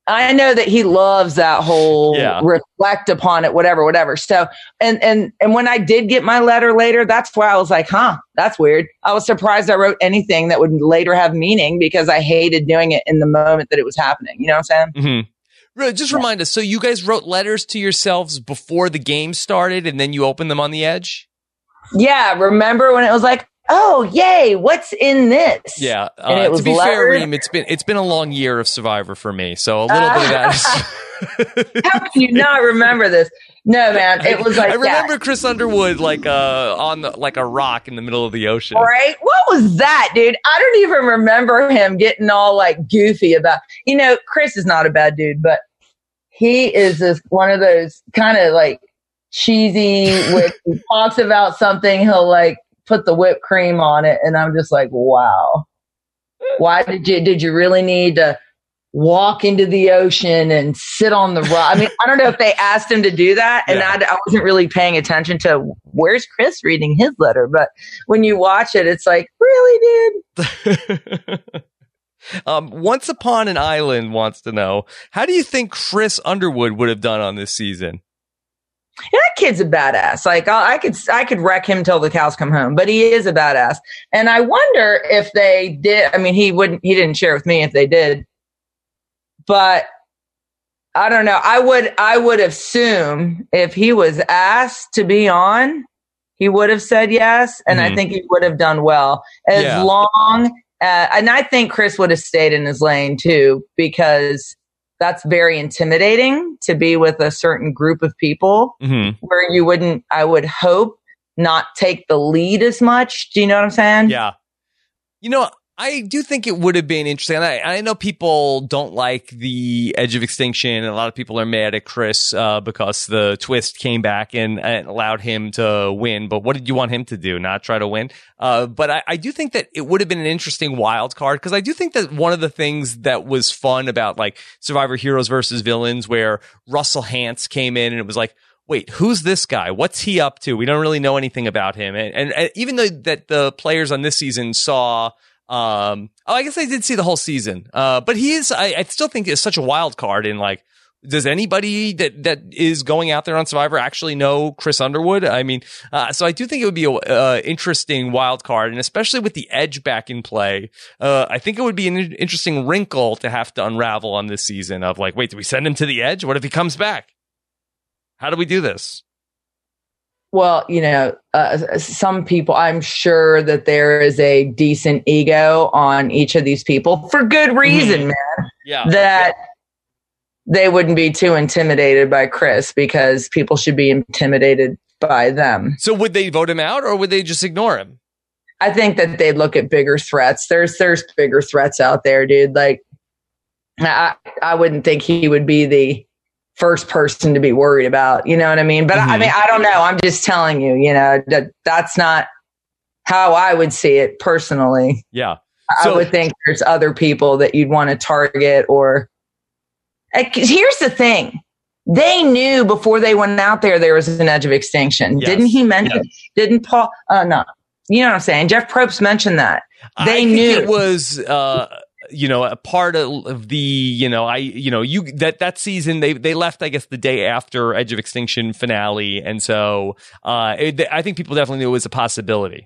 I know that he loves that whole Yeah. reflect upon it, whatever, whatever. So, and, and, and when I did get my letter later, that's why I was like, huh, that's weird. I was surprised I wrote anything that would later have meaning because I hated doing it in the moment that it was happening. You know what I'm saying? Mm-hmm. Just remind us. So you guys wrote letters to yourselves before the game started and then you opened them on the edge? Yeah. Remember when it was like, oh, yay, what's in this? Yeah. And Uh, it was to be letters. fair, Reem, it's been it's been a long year of Survivor for me, so a little bit of that is. How can you not remember this? No, man, it was like I remember that. Chris Underwood like uh on the, like a rock in the middle of the ocean. Right? What was that, dude? I don't even remember him getting all like goofy about. You know, Chris is not a bad dude, but he is just one of those kind of like cheesy. When he talks about something, he'll like put the whipped cream on it, and I'm just like, wow. Why did you did you really need to walk into the ocean and sit on the rock? I mean, I don't know if they asked him to do that, and Yeah. I, I wasn't really paying attention to where's Chris reading his letter. But when you watch it, it's like, really, dude? um, Once Upon an Island wants to know, how do you think Chris Underwood would have done on this season? Yeah, that kid's a badass. Like I, I could, I could wreck him till the cows come home. But he is a badass, and I wonder if they did. I mean, he wouldn't. He didn't share with me if they did. But I don't know. I would I would assume if he was asked to be on, he would have said yes, and Mhm. I think he would have done well as Yeah. long. Uh, and I think Chris would have stayed in his lane too, because that's very intimidating to be with a certain group of people Mm-hmm. where you wouldn't. I would hope not take the lead as much. Do you know what I'm saying? Yeah. You know, I do think it would have been interesting. And I, I know people don't like the Edge of Extinction, and a lot of people are mad at Chris uh, because the twist came back and, and allowed him to win. But what did you want him to do? Not try to win? Uh, but I, I do think that it would have been an interesting wild card, because I do think that one of the things that was fun about like Survivor Heroes versus Villains, where Russell Hantz came in and it was like, wait, who's this guy? What's he up to? We don't really know anything about him. And, and, and even though that the players on this season saw, um, oh, I guess I did see the whole season. Uh, but he is, I, I still think is such a wild card in like, does anybody that, that is going out there on Survivor actually know Chris Underwood? I mean, uh, so I do think it would be a, uh, interesting wild card, and especially with the Edge back in play, uh, I think it would be an interesting wrinkle to have to unravel on this season of like, wait, do we send him to the Edge? What if he comes back? How do we do this? Well, you know, uh, some people, I'm sure that there is a decent ego on each of these people for good reason, Mhm. man. Yeah. That they wouldn't be too intimidated by Chris, because people should be intimidated by them. So would they vote him out, or would they just ignore him? I think that they'd look at bigger threats. There's there's bigger threats out there, dude. Like, I I wouldn't think he would be the first person to be worried about. You know what I mean? But Mhm. I mean, I don't know. I'm just telling you. You know, that that's not how I would see it personally. Yeah. I So- would think there's other people that you'd want to target. Or like, here's the thing. They knew before they went out there there was an edge of extinction. Yes. Didn't he mention? Didn't Paul? Uh, no. You know what I'm saying? Jeff Probst mentioned that. They I think knew. it was, uh, you know, a part of, of the, you know, I, you know, you that that season they they left, I guess, the day after Edge of Extinction finale, and so uh, it, I think people definitely knew it was a possibility.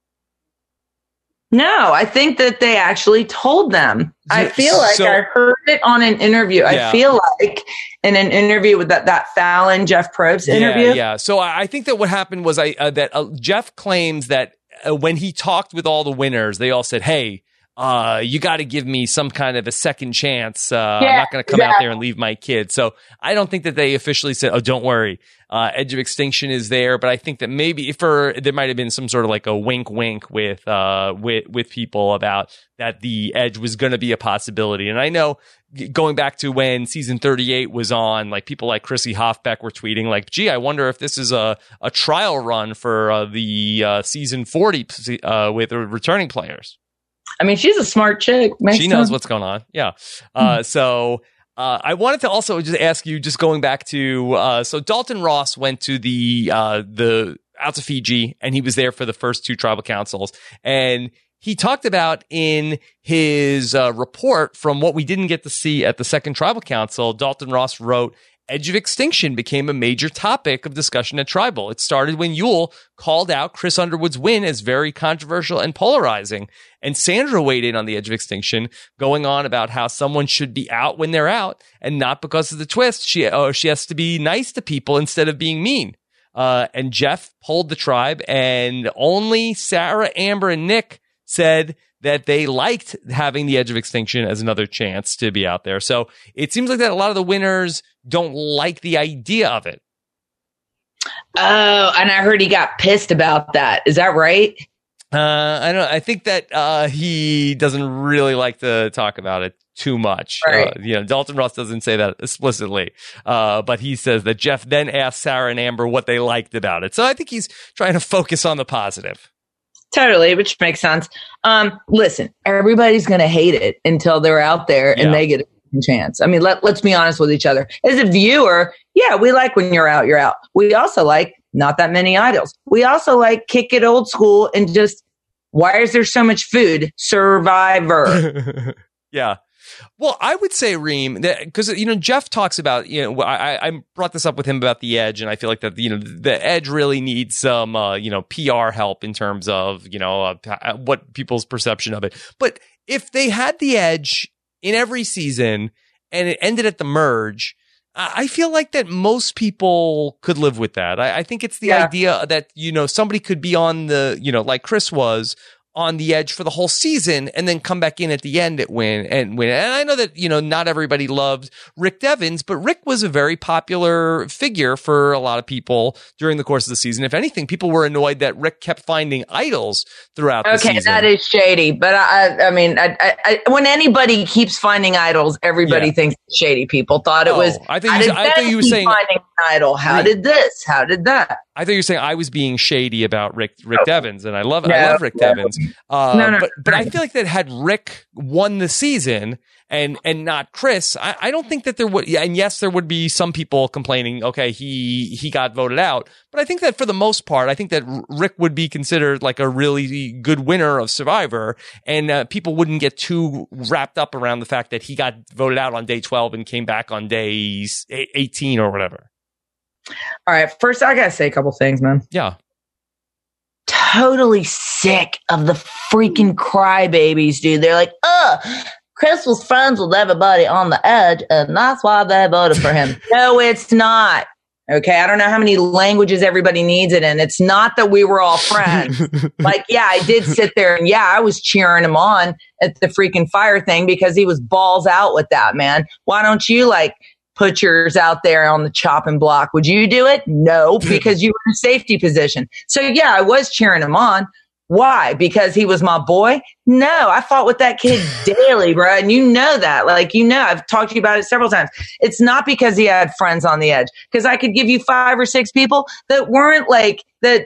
No, I think that they actually told them. I Yeah, feel like so- I heard it on an interview. Yeah. I feel like in an interview with that, that Fallon, Jeff Probst interview. Yeah, yeah. So I, I think that what happened was I uh, that uh, Jeff claims that uh, when he talked with all the winners, they all said, "Hey, uh, you got to give me some kind of a second chance. Uh, I'm Yeah, not going to come out exactly. there and leave my kid." So I don't think that they officially said, "Oh, don't worry, uh, Edge of Extinction is there." But I think that maybe for there might have been some sort of like a wink, wink with uh with with people about that the Edge was going to be a possibility. And I know g- going back to when season thirty-eight was on, like people like Chrissy Hoffbeck were tweeting like, "Gee, I wonder if this is a a trial run for uh, the uh, season forty uh, with uh, returning players." I mean, she's a smart chick. Makes She knows sense. what's going on. Yeah. Uh, so uh, I wanted to also just ask you, just going back to, uh, so Dalton Ross went to the, uh, the out to Fiji, and he was there for the first two tribal councils. And he talked about in his uh, report from what we didn't get to see at the second Tribal Council. Dalton Ross wrote, Edge of Extinction became a major topic of discussion at Tribal. It started when Yule called out Chris Underwood's win as very controversial and polarizing. And Sandra weighed in on the Edge of Extinction, going on about how someone should be out when they're out and not because of the twist. She, oh, she has to be nice to people instead of being mean. Uh, and Jeff polled the tribe, and only Sarah, Amber, and Nick said that they liked having the Edge of Extinction as another chance to be out there. So it seems like that a lot of the winners don't like the idea of it. Oh, and I heard he got pissed about that. Is that right? Uh, I don't. I think that uh, he doesn't really like to talk about it too much. Right. Uh, you know, Dalton Ross doesn't say that explicitly, uh, but he says that Jeff then asked Sarah and Amber what they liked about it. So I think he's trying to focus on the positive. Totally, which makes sense. Um, listen, everybody's going to hate it until they're out there and Yeah. they get a chance. I mean, let, let's be honest with each other. As a viewer, yeah, we like when you're out, you're out. We also like not that many idols. We also like kick it old school and just, why is there so much food? Survivor. Yeah. Well, I would say, Reem, that because, you know, Jeff talks about, you know, I, I brought this up with him about the Edge, and I feel like that, you know, the Edge really needs some, uh, you know, P R help in terms of, you know, uh, what people's perception of it. But if they had the Edge in every season and it ended at the merge, I feel like that most people could live with that. I, I think it's the Yeah. idea that, you know, somebody could be on the, you know, like Chris was, on the Edge for the whole season and then come back in at the end at win and win. And I know that, you know, not everybody loved Rick Devens, but Rick was a very popular figure for a lot of people during the course of the season. If anything, people were annoyed that Rick kept finding idols throughout the Okay, season. that is shady. But I, I, I mean, I, I, I, when anybody keeps finding idols, everybody Yeah. thinks it's shady. People thought it Oh, was. I thought how you- did I thought you were Devens saying- finding an idol. How Right. did this? How did that? I thought you were saying I was being shady about Rick Rick Devens, and I love No, I love Rick no. Devens. Uh, No, no, but but I no. feel like that had Rick won the season and and not Chris, I, I don't think that there would. And yes, there would be some people complaining. Okay, he he got voted out, but I think that for the most part, I think that Rick would be considered like a really good winner of Survivor, and uh, people wouldn't get too wrapped up around the fact that he got voted out on day twelve and came back on day eighteen or whatever. All right. First, I gotta say a couple things, man. Yeah. Totally sick of the freaking crybabies, dude. They're like, oh, Chris was friends with everybody on the Edge, and that's why they voted for him. No, it's not. Okay, I don't know how many languages everybody needs it in. It's not that we were all friends. Like, yeah, I did sit there and yeah, I was cheering him on at the freaking fire thing because he was balls out with that, man. Why don't you like put yours out there on the chopping block? Would you do it? No, because you were in a safety position. So yeah, I was cheering him on. Why? Because he was my boy? No, I fought with that kid daily, bro. And you know that. Like, you know, I've talked to you about it several times. It's not because he had friends on the Edge. Because I could give you five or six people that weren't like, that,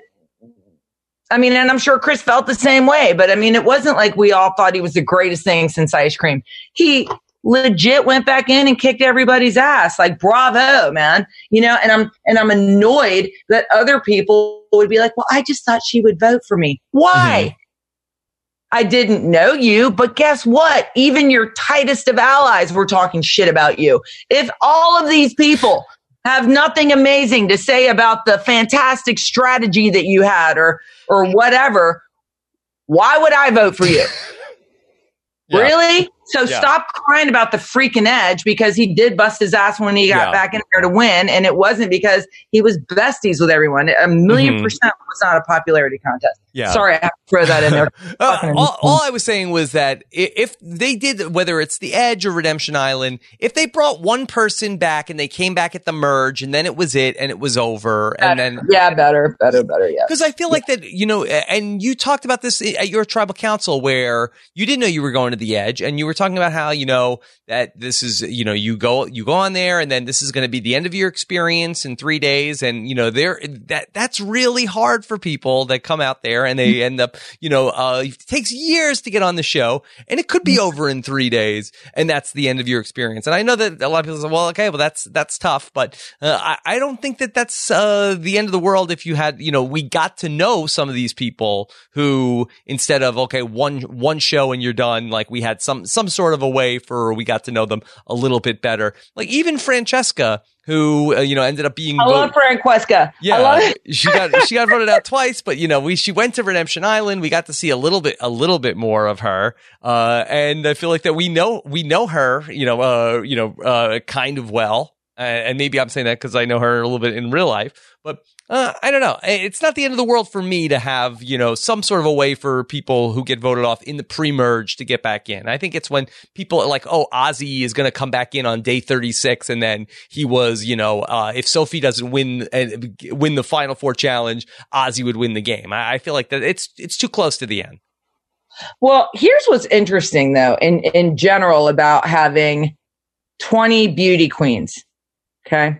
I mean, and I'm sure Chris felt the same way. But I mean, it wasn't like we all thought he was the greatest thing since ice cream. He legit went back in and kicked everybody's ass. Like, bravo, man. You know, and I'm, and I'm annoyed that other people would be like, well, I just thought she would vote for me. Why? Mm-hmm. I didn't know you, but guess what? Even your tightest of allies were talking shit about you. If all of these people have nothing amazing to say about the fantastic strategy that you had or, or whatever, why would I vote for you? Yeah. Really? So yeah. Stop crying about the freaking Edge because he did bust his ass when he got yeah. back in there to win. And it wasn't because he was besties with everyone. A million mm-hmm. percent was not a popularity contest. Yeah. Sorry, I have to throw that in there. uh, all, all I was saying was that if they did, whether it's the Edge or Redemption Island, if they brought one person back and they came back at the merge and then it was it and it was over. Better. And then. Yeah, better, better, better. Yeah. Because I feel like that, you know, and you talked about this at your tribal council where you didn't know you were going to the Edge and you were talking talking about how, you know, that this is, you know, you go, you go on there and then this is going to be the end of your experience in three days. And, you know, there, that, that's really hard for people that come out there and they end up, you know, uh, it takes years to get on the show and it could be over in three days. And that's the end of your experience. And I know that a lot of people say, well, okay, well, that's, that's tough. But uh, I, I don't think that that's uh, the end of the world if you had, you know, we got to know some of these people who, instead of, okay, one, one show and you're done, like we had some, some sort of a way for, we got to know them a little bit better. Like even Francesca, who, uh, you know, ended up being, I love Francesca. yeah, I love it. she got, she got voted out twice, but you know, we, she went to Redemption Island. We got to see a little bit, a little bit more of her. Uh, and I feel like that we know, we know her, you know, uh, you know, uh, kind of well. Uh, and maybe I'm saying that because I know her a little bit in real life, but uh, I don't know. It's not the end of the world for me to have, you know, some sort of a way for people who get voted off in the pre-merge to get back in. I think it's when people are like, oh, Ozzy is going to come back in on day thirty-six. And then he was, you know, uh, if Sophie doesn't win and uh, win the Final Four challenge, Ozzy would win the game. I, I feel like that it's, it's too close to the end. Well, here's what's interesting though, in, in general about having twenty beauty queens. Okay.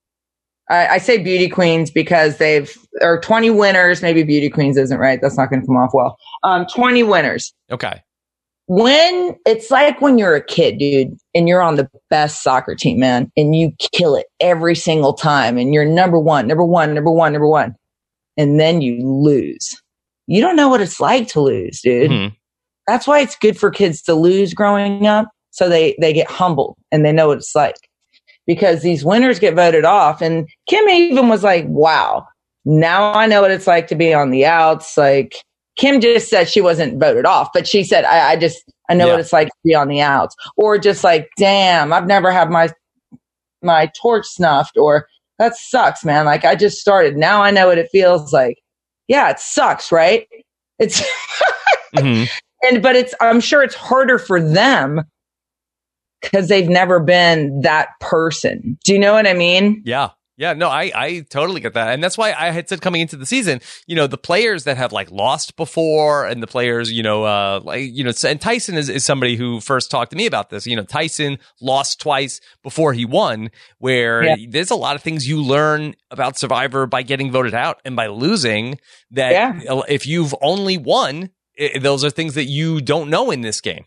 I, I say beauty queens because they've, or twenty winners, maybe beauty queens isn't right. That's not going to come off well. Um, twenty winners. Okay. When it's like when you're a kid, dude, and you're on the best soccer team, man, and you kill it every single time and you're number one, number one, number one, number one. And then you lose. You don't know what it's like to lose, dude. Mm-hmm. That's why it's good for kids to lose growing up. So they, they get humbled and they know what it's like. Because these winners get voted off. And Kim even was like, wow, now I know what it's like to be on the outs. Like Kim just said she wasn't voted off, but she said, I, I just, I know yeah. what it's like to be on the outs. Or just like, damn, I've never had my, my torch snuffed, or that sucks, man. Like I just started. Now I know what it feels like. Yeah, it sucks, right? It's, mm-hmm. and, but it's, I'm sure it's harder for them because they've never been that person. Do you know what I mean? Yeah. Yeah, no, I, I totally get that. And that's why I had said coming into the season, you know, the players that have like lost before and the players, you know, uh, like, you know, and Tyson is, is somebody who first talked to me about this. You know, Tyson lost twice before he won, where yeah. there's a lot of things you learn about Survivor by getting voted out and by losing that yeah. if you've only won, it, those are things that you don't know in this game.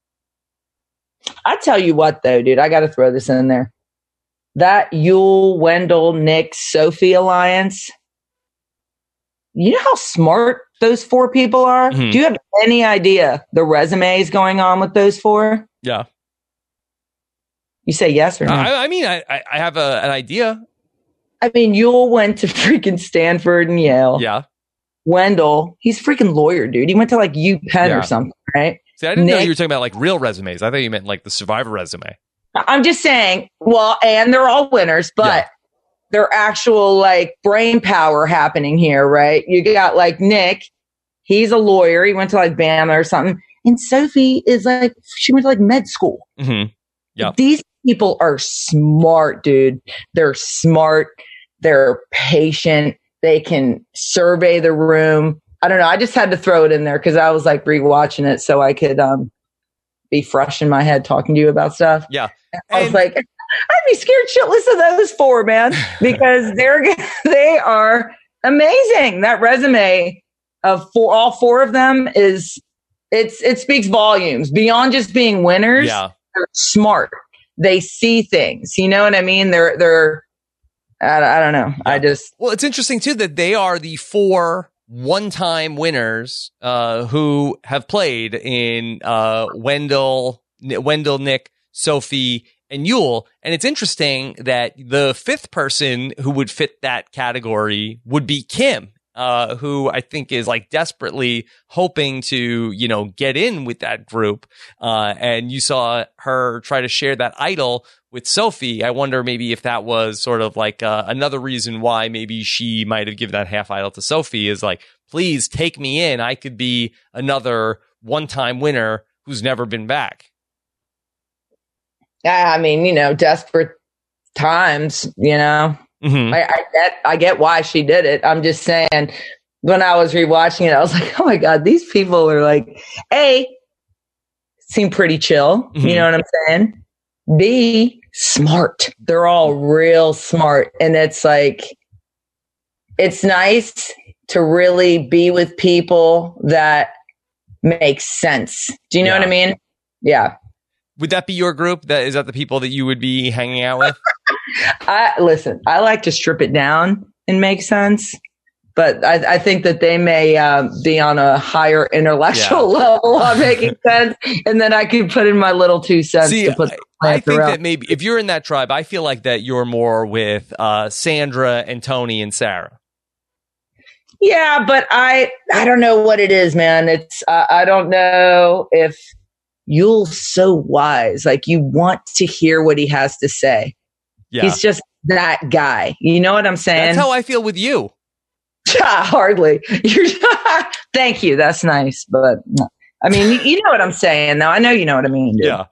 I tell you what, though, dude, I got to throw this in there. That Yul, Wendell, Nick, Sophie alliance. You know how smart those four people are? Mm-hmm. Do you have any idea the resumes going on with those four? Yeah. You say yes or no? I, I mean, I, I have a, an idea. I mean, Yul went to freaking Stanford and Yale. Yeah. Wendell, he's a freaking lawyer, dude. He went to like UPenn yeah. or something, right? See, I didn't Nick, know you were talking about like real resumes. I thought you meant like the Survivor resume. I'm just saying, well, and they're all winners, but yeah. they're actual like brain power happening here, right? You got like Nick, he's a lawyer. He went to like Bama or something. And Sophie is like, she went to like med school. Mm-hmm. Yeah. These people are smart, dude. They're smart. They're patient. They can survey the room. I don't know. I just had to throw it in there because I was like rewatching it so I could um, be fresh in my head talking to you about stuff. Yeah. I was and- like, I'd be scared shitless of those four, man, because they're they are amazing. That resume of four, all four of them is it's it speaks volumes beyond just being winners. Yeah. They're smart. They see things. You know what I mean? They're they're. I, I don't know. Yeah. I just well, it's interesting too that they are the four one-time winners uh, who have played in uh, Wendell, Wendell, Nick, Sophie, and Yul. And it's interesting that the fifth person who would fit that category would be Kim, uh, who I think is like desperately hoping to, you know, get in with that group. Uh, and you saw her try to share that idol with Sophie. I wonder maybe if that was sort of like uh, another reason why maybe she might have given that half idol to Sophie is like, please take me in. I could be another one-time winner who's never been back. Yeah, I mean, you know, desperate times, you know. Mm-hmm. I, I get I get why she did it. I'm just saying, when I was rewatching it, I was like, oh my God, these people are like, A, seem pretty chill. Mm-hmm. You know what I'm saying? B, smart. They're all real smart. And it's like, it's nice to really be with people that make sense. Do you know Yeah. what I mean? Yeah. Would that be your group? That is that the people that you would be hanging out with? I listen, I like to strip it down and make sense. But I, I think that they may uh, be on a higher intellectual Yeah. level on making sense. And then I can put in my little two cents See, to put the I, I think throughout. that maybe if you're in that tribe, I feel like that you're more with uh, Sandra and Tony and Sarah. Yeah, but I I don't know what it is, man. It's uh, I don't know if Yule's so wise. Like you want to hear what he has to say. Yeah. He's just that guy. You know what I'm saying? That's how I feel with you. Hardly. You're thank you. That's nice, but no. I mean, you, you know what I'm saying, though. I know you know what I mean. Dude. Yeah.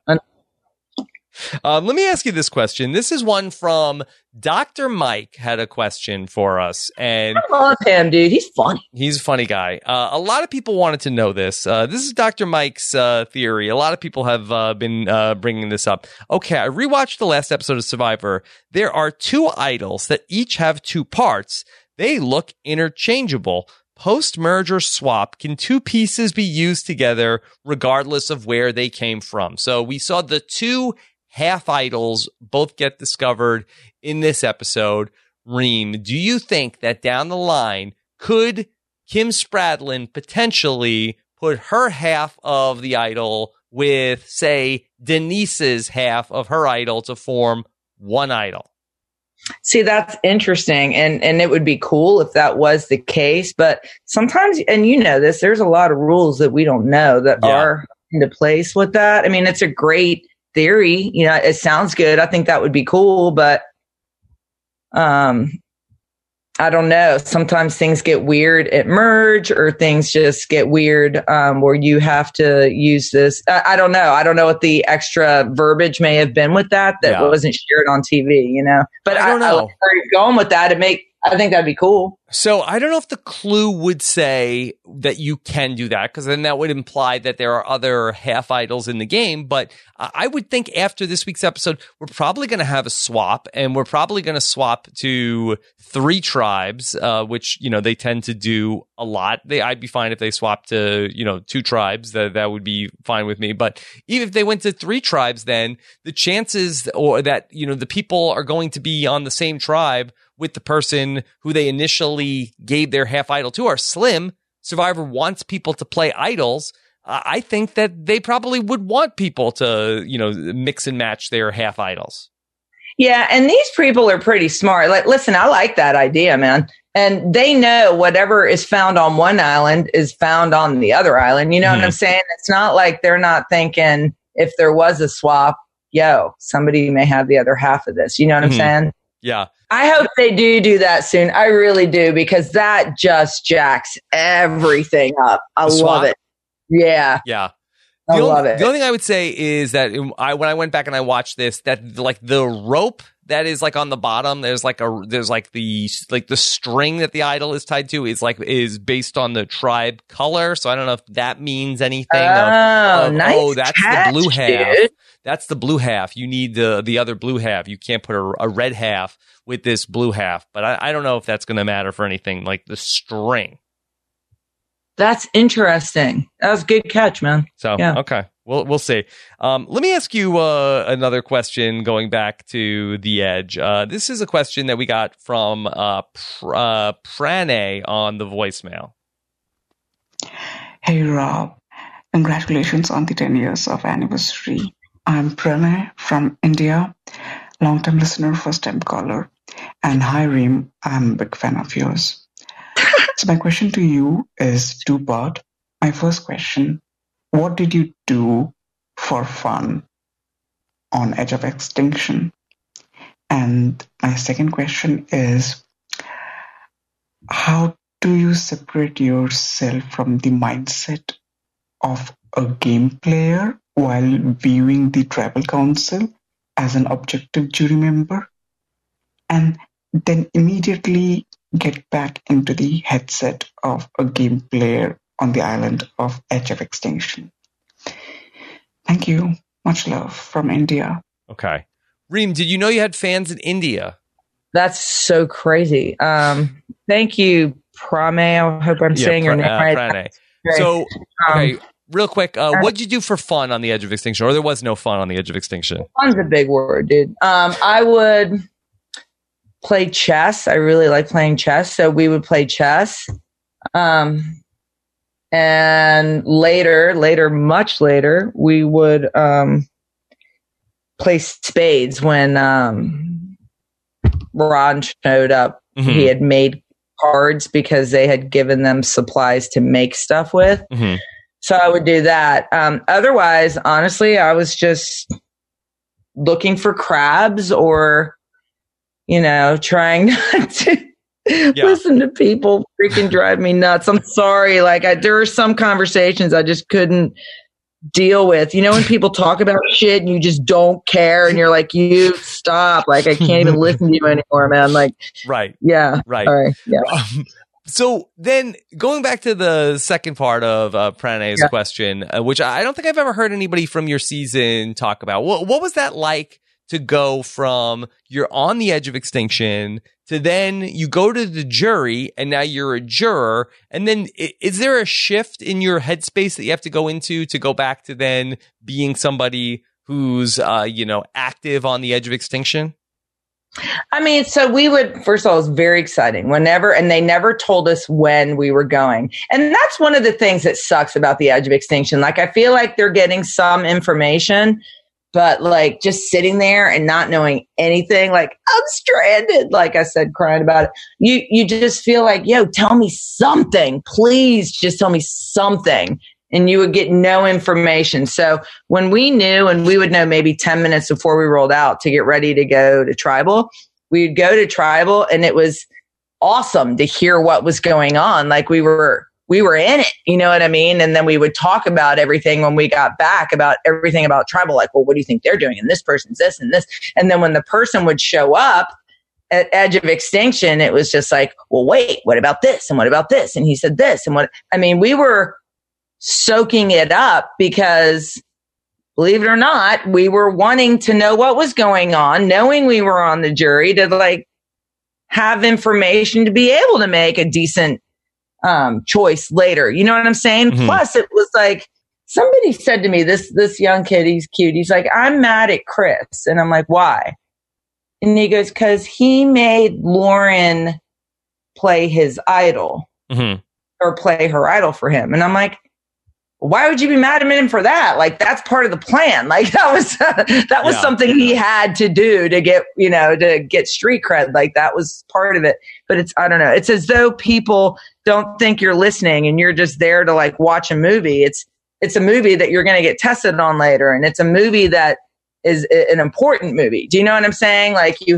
Um, let me ask you this question. This is one from Doctor Mike had a question for us, and I love him, dude. He's funny. he's a funny guy. Uh, a lot of people wanted to know this. Uh, this is Doctor Mike's uh, theory. A lot of people have uh, been uh, bringing this up. Okay, I rewatched the last episode of Survivor. There are two idols that each have two parts. They look interchangeable. Post-merger swap, can two pieces be used together regardless of where they came from? So we saw the two half idols both get discovered in this episode. Reem, do you think that down the line, could Kim Spradlin potentially put her half of the idol with, say, Denise's half of her idol to form one idol? See, that's interesting. And, and it would be cool if that was the case. But sometimes, and you know this, there's a lot of rules that we don't know that Yeah. are into place with that. I mean, it's a great theory. You know, it sounds good. I think that would be cool. But um, I don't know. Sometimes things get weird at merge, or things just get weird um, where you have to use this. I, I don't know. I don't know what the extra verbiage may have been with that that Yeah. wasn't shared on T V, you know? But I don't I, know. I like where you're going with that. It make, I think that'd be cool. So I don't know if the clue would say that you can do that, because then that would imply that there are other half idols in the game. But uh, I would think after this week's episode, we're probably going to have a swap, and we're probably going to swap to three tribes, uh, which, you know, they tend to do a lot. They, I'd be fine if they swapped to, you know, two tribes. That that would be fine with me. But even if they went to three tribes, then the chances or that, you know, the people are going to be on the same tribe with the person who they initially gave their half idol to are slim. Survivor wants people to play idols. Uh, I think that they probably would want people to, you know, mix and match their half idols. Yeah. And these people are pretty smart. Like, listen, I like that idea, man. And they know whatever is found on one island is found on the other island. You know Mhm. what I'm saying? It's not like they're not thinking if there was a swap, yo, somebody may have the other half of this. You know what Mhm. I'm saying? Yeah. I hope they do do that soon. I really do, because that just jacks everything up. I The love swap? it. Yeah. Yeah. I The only, love it. the only thing I would say is that I, when I went back and I watched this, that like the rope that is like on the bottom, there's like a, there's like the, like the string that the idol is tied to is like, is based on the tribe color. So I don't know if that means anything. of- Oh, of, nice oh, that's catch, the blue half. dude. That's the blue half. You need the, the other blue half. You can't put a, a red half with this blue half, but I, I don't know if that's going to matter for anything like the string. That's interesting. That was a good catch, man. So, Yeah. okay, we'll we'll see. Um, let me ask you uh, another question. Going back to the Edge, uh, this is a question that we got from uh, Pr- uh, Pranay on the voicemail. Hey Rob, congratulations on the ten years of anniversary. I'm Pranay from India, long-time listener, first-time caller, and hi Reem, I'm a big fan of yours. So my question to you is two-part. My first question, what did you do for fun on Edge of Extinction? And my second question is, how do you separate yourself from the mindset of a game player while viewing the tribal council as an objective jury member, and then immediately get back into the headset of a game player on the island of Edge of Extinction? Thank you. Much love from India. Okay. Reem, did you know you had fans in India? That's so crazy. Um, thank you, Prame. I hope I'm Yeah, saying your Pr- name uh, right. Prane. Great. So, okay, Um, real quick, uh, what did you do for fun on the Edge of Extinction? Or there was no fun on the Edge of Extinction? Fun's a big word, dude. Um, I would play chess. I really like playing chess. So we would play chess. Um, and later, later, much later, we would um, play spades when um, Ron showed up. Mm-hmm. He had made cards because they had given them supplies to make stuff with. Mm-hmm. So I would do that. Um, otherwise, honestly, I was just looking for crabs or, you know, trying not to Yeah. listen to people freaking drive me nuts. I'm sorry. Like I, there were some conversations I just couldn't deal with. You know, when people talk about shit and you just don't care and you're like, you stop. Like I can't even listen to you anymore, man. Like, Right. yeah. Right. Sorry. Yeah. Um, so then going back to the second part of uh, Prane's Yeah. question, uh, which I don't think I've ever heard anybody from your season talk about. What, what was that like to go from you're on the edge of extinction to then you go to the jury and now you're a juror? And then i- is there a shift in your headspace that you have to go into to go back to then being somebody who's, uh, you know, active on the edge of extinction? I mean, so we would, first of all, it was very exciting whenever, and they never told us when we were going. And that's one of the things that sucks about the edge of extinction. Like, I feel like they're getting some information, but like just sitting there and not knowing anything, like I'm stranded, like I said, crying about it. You, you just feel like, yo, tell me something, please just tell me something. And you would get no information. So when we knew, and we would know maybe ten minutes before we rolled out to get ready to go to tribal, we'd go to tribal and it was awesome to hear what was going on. Like we were, we were in it, you know what I mean? And then we would talk about everything when we got back, about everything about tribal. Like, well, what do you think they're doing? And this person's this and this. And then when the person would show up at Edge of Extinction, it was just like, well, wait, what about this? And what about this? And he said this and what, I mean, we were soaking it up because, believe it or not, we were wanting to know what was going on, knowing we were on the jury to like have information to be able to make a decent um, choice later. You know what I'm saying? Mm-hmm. Plus it was like, somebody said to me, this, this young kid, he's cute. He's like, I'm mad at Chris. And I'm like, why? And he goes, cause he made Lauren play his idol mm-hmm. or play her idol for him. And I'm like, why would you be mad at him for that? Like, that's part of the plan. Like that was, uh, that was yeah. something he had to do to get, you know, to get street cred. Like that was part of it. But it's, I don't know. It's as though people don't think you're listening and you're just there to like watch a movie. It's, it's a movie that you're going to get tested on later. And it's a movie that is an important movie. Do you know what I'm saying? Like you,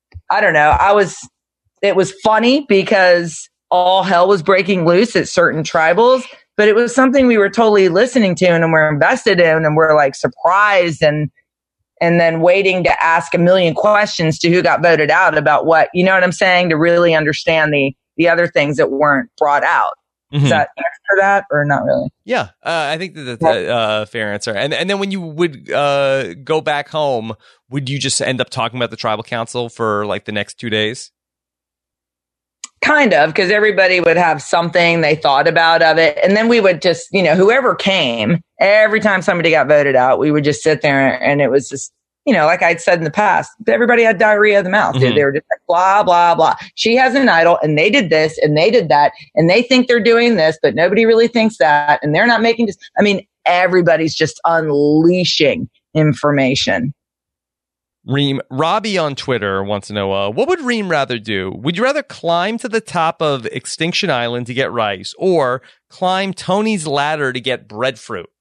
I don't know. I was, it was funny because all hell was breaking loose at certain tribals. But it was something we were totally listening to and we're invested in and we're like surprised and and then waiting to ask a million questions to who got voted out about what, you know what I'm saying, to really understand the the other things that weren't brought out. Mm-hmm. Is that for that or not really? Yeah, uh, I think that that's a uh, fair answer. And and then when you would uh, go back home, would you just end up talking about the tribal council for like the next two days? Kind of, because everybody would have something they thought about of it. And then we would just, you know, whoever came, every time somebody got voted out, we would just sit there and it was just, you know, like I'd said in the past, everybody had diarrhea of the mouth. Mm-hmm. They were just like, blah, blah, blah. She has an idol and they did this and they did that and they think they're doing this, but nobody really thinks that. And they're not making this. I mean, everybody's just unleashing information. Reem, Robbie on Twitter wants to know, uh, what would Reem rather do? Would you rather climb to the top of Extinction Island to get rice or climb Tony's ladder to get breadfruit?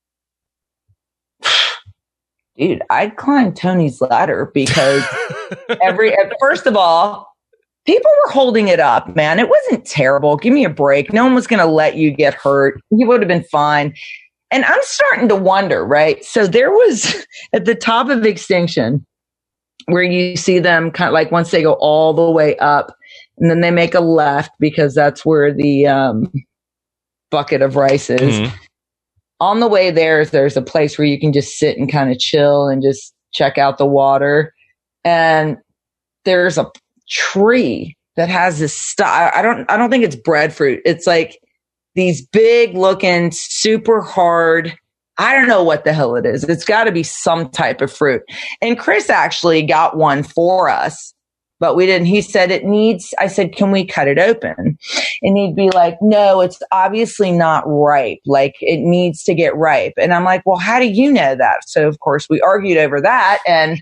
Dude, I'd climb Tony's ladder because every, first of all, people were holding it up, man. It wasn't terrible. Give me a break. No one was going to let you get hurt. You would have been fine. And I'm starting to wonder, right? So there was at the top of Extinction, where you see them kind of like once they go all the way up and then they make a left because that's where the um, bucket of rice is. Mm-hmm. on the way there, there's a place where you can just sit and kind of chill and just check out the water. And there's a tree that has this stuff. I don't, I don't think it's breadfruit. It's like these big looking, super hard. I don't know what the hell it is. It's got to be some type of fruit. And Chris actually got one for us, but we didn't. He said it needs, I said, can we cut it open? And he'd be like, no, it's obviously not ripe. Like it needs to get ripe. And I'm like, well, how do you know that? So of course we argued over that. And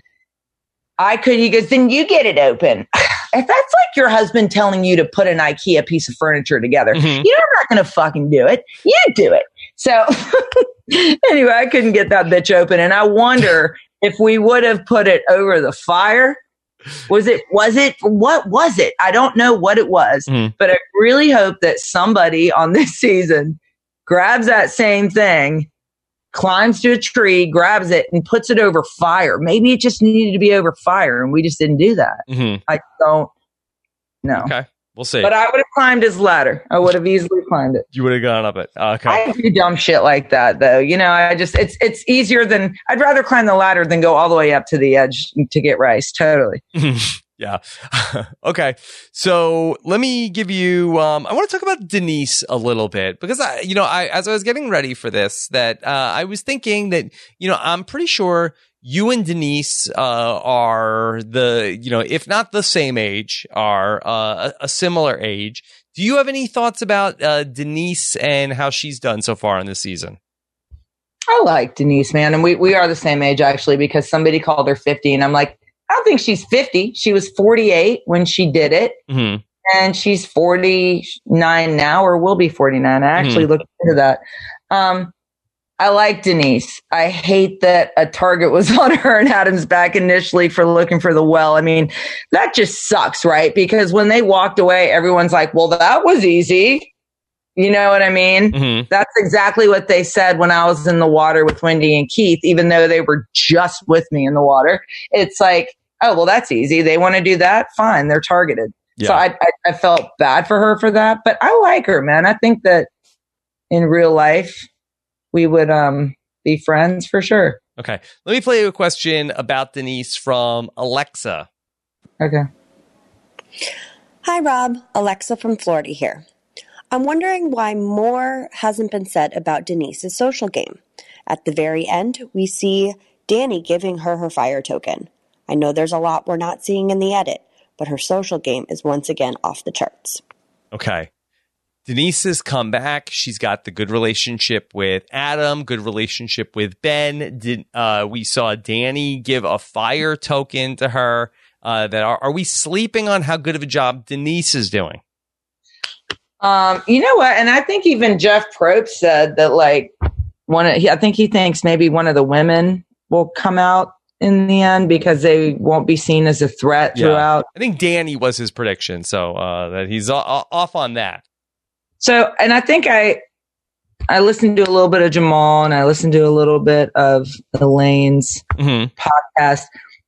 I could, he goes, then you get it open. If that's like your husband telling you to put an IKEA piece of furniture together, mm-hmm. you're not going to fucking do it. You do it. So anyway, I couldn't get that bitch open. And I wonder if we would have put it over the fire. Was it, was it, what was it? I don't know what it was, mm-hmm. but I really hope that somebody on this season grabs that same thing, climbs to a tree, grabs it and puts it over fire. Maybe it just needed to be over fire and we just didn't do that. Mm-hmm. I don't know. Okay. We'll see. But I would have climbed his ladder. I would have easily climbed it. You would have gone up it. Okay. I do dumb shit like that though. You know, I just, it's, it's easier than, I'd rather climb the ladder than go all the way up to the edge to get rice. Totally. Yeah. Okay. So let me give you, um, I want to talk about Denise a little bit because I, you know, I, as I was getting ready for this, that, uh, I was thinking that, you know, I'm pretty sure you and Denise, uh, are the, you know, if not the same age, are, uh, a, a similar age. Do you have any thoughts about, uh, Denise and how she's done so far in this season? I like Denise, man. And we, we are the same age actually, because somebody called her fifty and I'm like, I don't think she's fifty. She was forty-eight when she did it. Mm-hmm. And she's forty-nine now, or will be forty-nine. I actually mm-hmm. looked into that. Um, I like Denise. I hate that a target was on her and Adam's back initially for looking for the well. I mean, that just sucks, right? Because when they walked away, everyone's like, well, that was easy. You know what I mean? Mm-hmm. That's exactly what they said when I was in the water with Wendy and Keith, even though they were just with me in the water. It's like, oh, well, that's easy. They want to do that. Fine. They're targeted. Yeah. So I, I, I felt bad for her for that, but I like her, man. I think that in real life, we would um, be friends for sure. Okay. Let me play you a question about Denise from Alexa. Okay. Hi, Rob. Alexa from Florida here. I'm wondering why more hasn't been said about Denise's social game. At the very end, we see Danny giving her her fire token. I know there's a lot we're not seeing in the edit, but her social game is once again off the charts. Okay. Denise has come back. She's got the good relationship with Adam, good relationship with Ben. Did uh, we saw Danny give a fire token to her? Uh, that are, are we sleeping on how good of a job Denise is doing? Um, you know what? And I think even Jeff Probst said that, like, one. Of, I think he thinks maybe one of the women will come out in the end because they won't be seen as a threat yeah. throughout. I think Danny was his prediction, so uh, that he's o- off on that. So, and I think I, I listened to a little bit of Jamal and I listened to a little bit of Elaine's mm-hmm. podcast.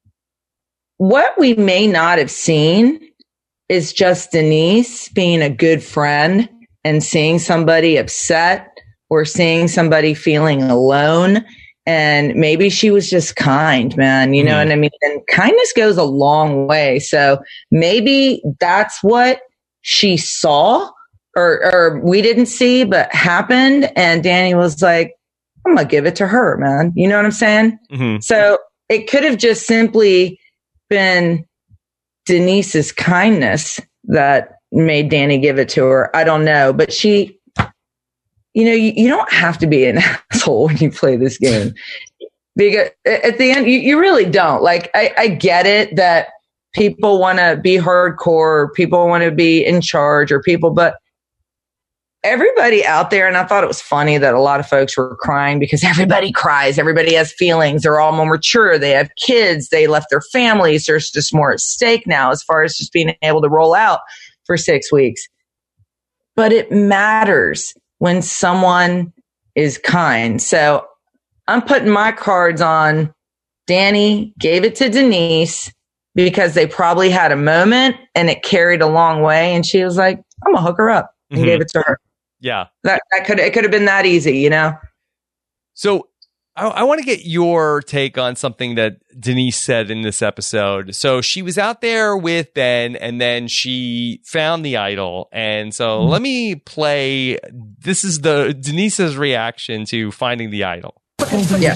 What we may not have seen is just Denise being a good friend and seeing somebody upset or seeing somebody feeling alone. And maybe she was just kind, man. You know mm-hmm. what I mean? And kindness goes a long way. So maybe that's what she saw. Or, or we didn't see, but happened. And Danny was like, I'm going to give it to her, man. You know what I'm saying? Mm-hmm. So it could have just simply been Denise's kindness that made Danny give it to her. I don't know. But she, you know, you, you don't have to be an asshole when you play this game. Because at the end, you, you really don't. Like, I, I get it that people want to be hardcore, people want to be in charge, or people, but everybody out there, and I thought it was funny that a lot of folks were crying because everybody cries. Everybody has feelings. They're all more mature. They have kids. They left their families. There's just more at stake now as far as just being able to roll out for six weeks. But it matters when someone is kind. So I'm putting my cards on Danny gave it to Denise because they probably had a moment and it carried a long way. And she was like, I'm going to hook her up and mm-hmm. gave it to her. Yeah. That, that could, it could have been that easy, you know? So I, I want to get your take on something that Denise said in this episode. So she was out there with Ben, and then she found the idol. And so let me play. This is the Denise's reaction to finding the idol. Yeah.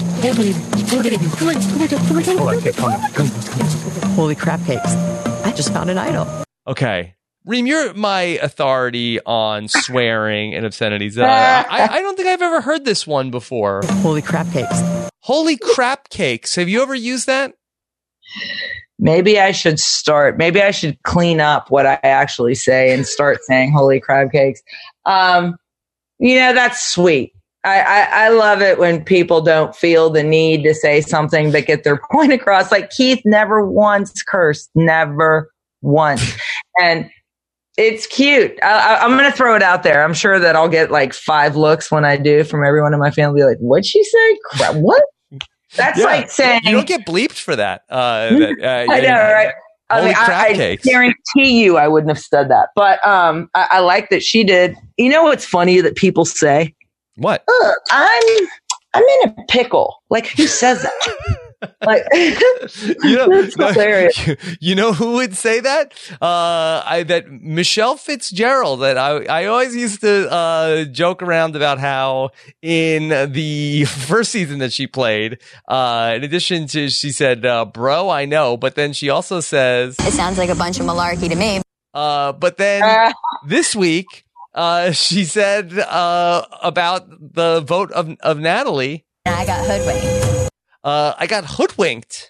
Holy crap cakes. I just found an idol. Okay. Reem, you're my authority on swearing and obscenities. Uh, I, I don't think I've ever heard this one before. Holy crap cakes. Holy crap cakes. Have you ever used that? Maybe I should start. Maybe I should clean up what I actually say and start saying holy crab cakes. Um, you know, that's sweet. I, I, I love it when people don't feel the need to say something but get their point across. Like Keith never once cursed, never once. And it's cute. I, I, I'm going to throw it out there. I'm sure that I'll get like five looks when I do from everyone in my family. Be like, what'd she say? Crap, what? That's Yeah. like saying You don't get bleeped for that. Uh, that uh, I know, right? I Holy mean, crap I, I cakes. guarantee you I wouldn't have said that. But um, I, I like that she did. You know what's funny that people say? What? Ugh, I'm I'm in a pickle. Like, who says that? Like, You know, that's hilarious. you, you know who would say that? Uh, I that Michelle Fitzgerald. That I I always used to uh, joke around about how in the first season that she played, uh, in addition to she said, uh, "Bro, I know," but then she also says, It sounds like a bunch of malarkey to me. uh, but then Uh, this week, uh, she said uh, about the vote of of Natalie. I got hoodwinked. Uh, I got hoodwinked.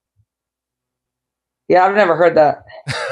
yeah, I've never heard that.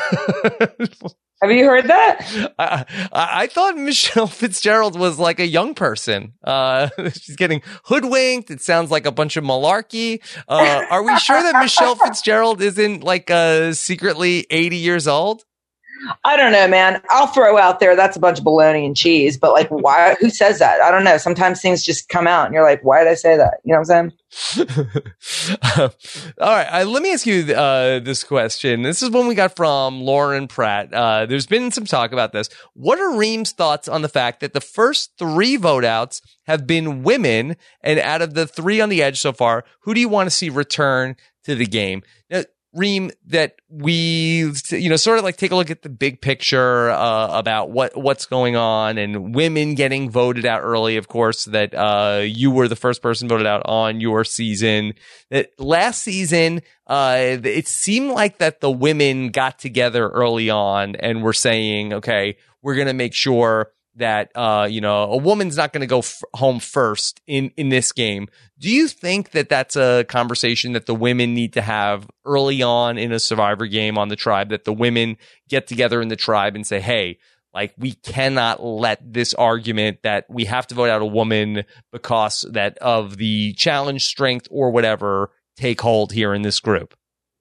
Have you heard that? I, I I thought Michelle Fitzgerald was like a young person. Uh, she's getting hoodwinked. It sounds like a bunch of malarkey. Uh, are we sure that Michelle Fitzgerald isn't like uh, secretly eighty years old? I don't know, man. I'll throw out there that's a bunch of bologna and cheese, but like, why? Who says that? I don't know. Sometimes things just come out, and you're like, why did I say that? You know what I'm saying? uh, all right. Uh, let me ask you uh, this question. This is one we got from Lauren Pratt. Uh, there's been some talk about this. What are Reem's thoughts on the fact that the first three vote outs have been women, and out of the three on the edge so far, who do you want to see return to the game? Now, Reem, that we, you know, sort of like take a look at the big picture uh, about what what's going on, and women getting voted out early. Of course, that uh, you were the first person voted out on your season. That last season, uh, it seemed like that the women got together early on and were saying, "Okay, we're going to make sure that uh, you know, a woman's not going to go f- home first in in this game." Do you think that that's a conversation that the women need to have early on in a Survivor game on the tribe, that the women get together in the tribe and say, hey, like, we cannot let this argument that we have to vote out a woman because that of the challenge strength or whatever take hold here in this group?